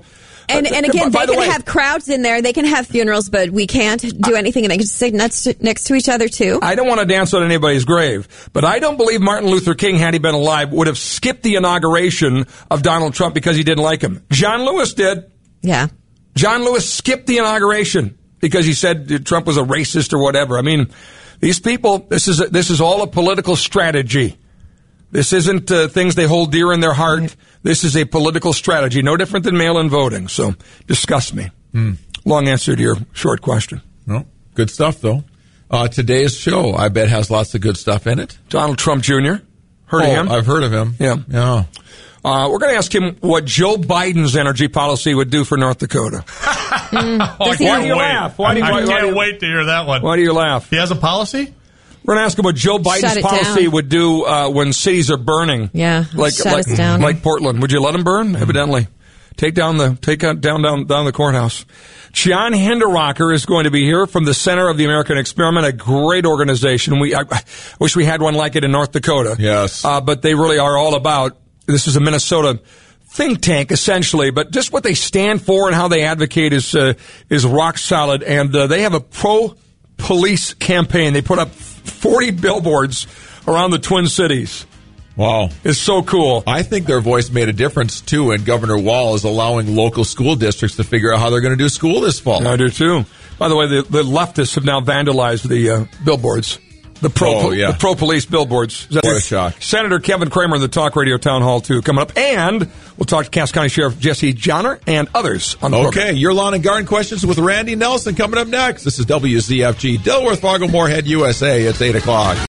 [SPEAKER 4] And, and again,
[SPEAKER 13] by
[SPEAKER 4] they
[SPEAKER 13] the
[SPEAKER 4] can
[SPEAKER 13] way-
[SPEAKER 4] have crowds in there. They can have funerals, but we can't do anything. And they can sit next to, next to each other, too.
[SPEAKER 13] I don't want to dance on anybody's grave, but I don't believe Martin Luther King, had he been alive, would have skipped the inauguration of Donald Trump because he didn't like him. John Lewis did.
[SPEAKER 4] Yeah.
[SPEAKER 13] John Lewis skipped the inauguration because he said Trump was a racist or whatever. I mean, these people, this is a, this is all a political strategy. This isn't uh, things they hold dear in their heart. Right. This is a political strategy, no different than mail-in voting. So, disgust me.
[SPEAKER 2] Mm.
[SPEAKER 13] Long answer to your short question.
[SPEAKER 2] No, good stuff, though. Uh, today's show, I bet, has lots of good stuff in it.
[SPEAKER 13] Donald Trump Junior Heard
[SPEAKER 2] oh,
[SPEAKER 13] of him?
[SPEAKER 2] I've heard of him.
[SPEAKER 13] Yeah.
[SPEAKER 2] Yeah.
[SPEAKER 13] Uh, we're going to ask him what Joe Biden's energy policy would do for North Dakota.
[SPEAKER 4] Mm.
[SPEAKER 3] Oh, I
[SPEAKER 13] Why do
[SPEAKER 3] can't
[SPEAKER 13] you
[SPEAKER 3] wait.
[SPEAKER 13] laugh? Why do you,
[SPEAKER 3] I
[SPEAKER 13] why, why
[SPEAKER 3] can't
[SPEAKER 13] do you,
[SPEAKER 3] wait to hear that one.
[SPEAKER 13] Why do you laugh?
[SPEAKER 3] He has a policy?
[SPEAKER 13] We're going to ask him what Joe Biden's
[SPEAKER 4] Shut it
[SPEAKER 13] policy
[SPEAKER 4] down.
[SPEAKER 13] would do uh, when cities are burning.
[SPEAKER 4] Yeah,
[SPEAKER 13] like
[SPEAKER 4] shut
[SPEAKER 13] like,
[SPEAKER 4] us down.
[SPEAKER 13] like Portland. Would you let them burn? Evidently, take down the take down down down, down the courthouse. John Hinderrocker is going to be here from the Center of the American Experiment, a great organization. We I, I wish we had one like it in North Dakota.
[SPEAKER 2] Yes,
[SPEAKER 13] uh, but they really are all about. This is a Minnesota think tank essentially, but just what they stand for and how they advocate is uh, is rock solid. And uh, they have a pro police campaign. They put up forty billboards around the Twin Cities.
[SPEAKER 2] Wow.
[SPEAKER 13] It's so cool.
[SPEAKER 2] I think their voice made a difference, too, and Governor Wall is allowing local school districts to figure out how they're going to do school this fall.
[SPEAKER 13] I do, too. By the way, the, the leftists have now vandalized the uh, billboards. The pro,
[SPEAKER 2] oh, yeah.
[SPEAKER 13] the pro-police billboards.
[SPEAKER 2] What a shock.
[SPEAKER 13] Senator Kevin Kramer in the Talk Radio Town Hall, too, coming up. And we'll talk to Cass County Sheriff Jesse Johnner and others on the
[SPEAKER 2] Okay,
[SPEAKER 13] program.
[SPEAKER 2] your lawn and garden questions with Randy Nelson coming up next. This is W Z F G, Dilworth, Fargo, Moorhead, U S A. It's eight o'clock.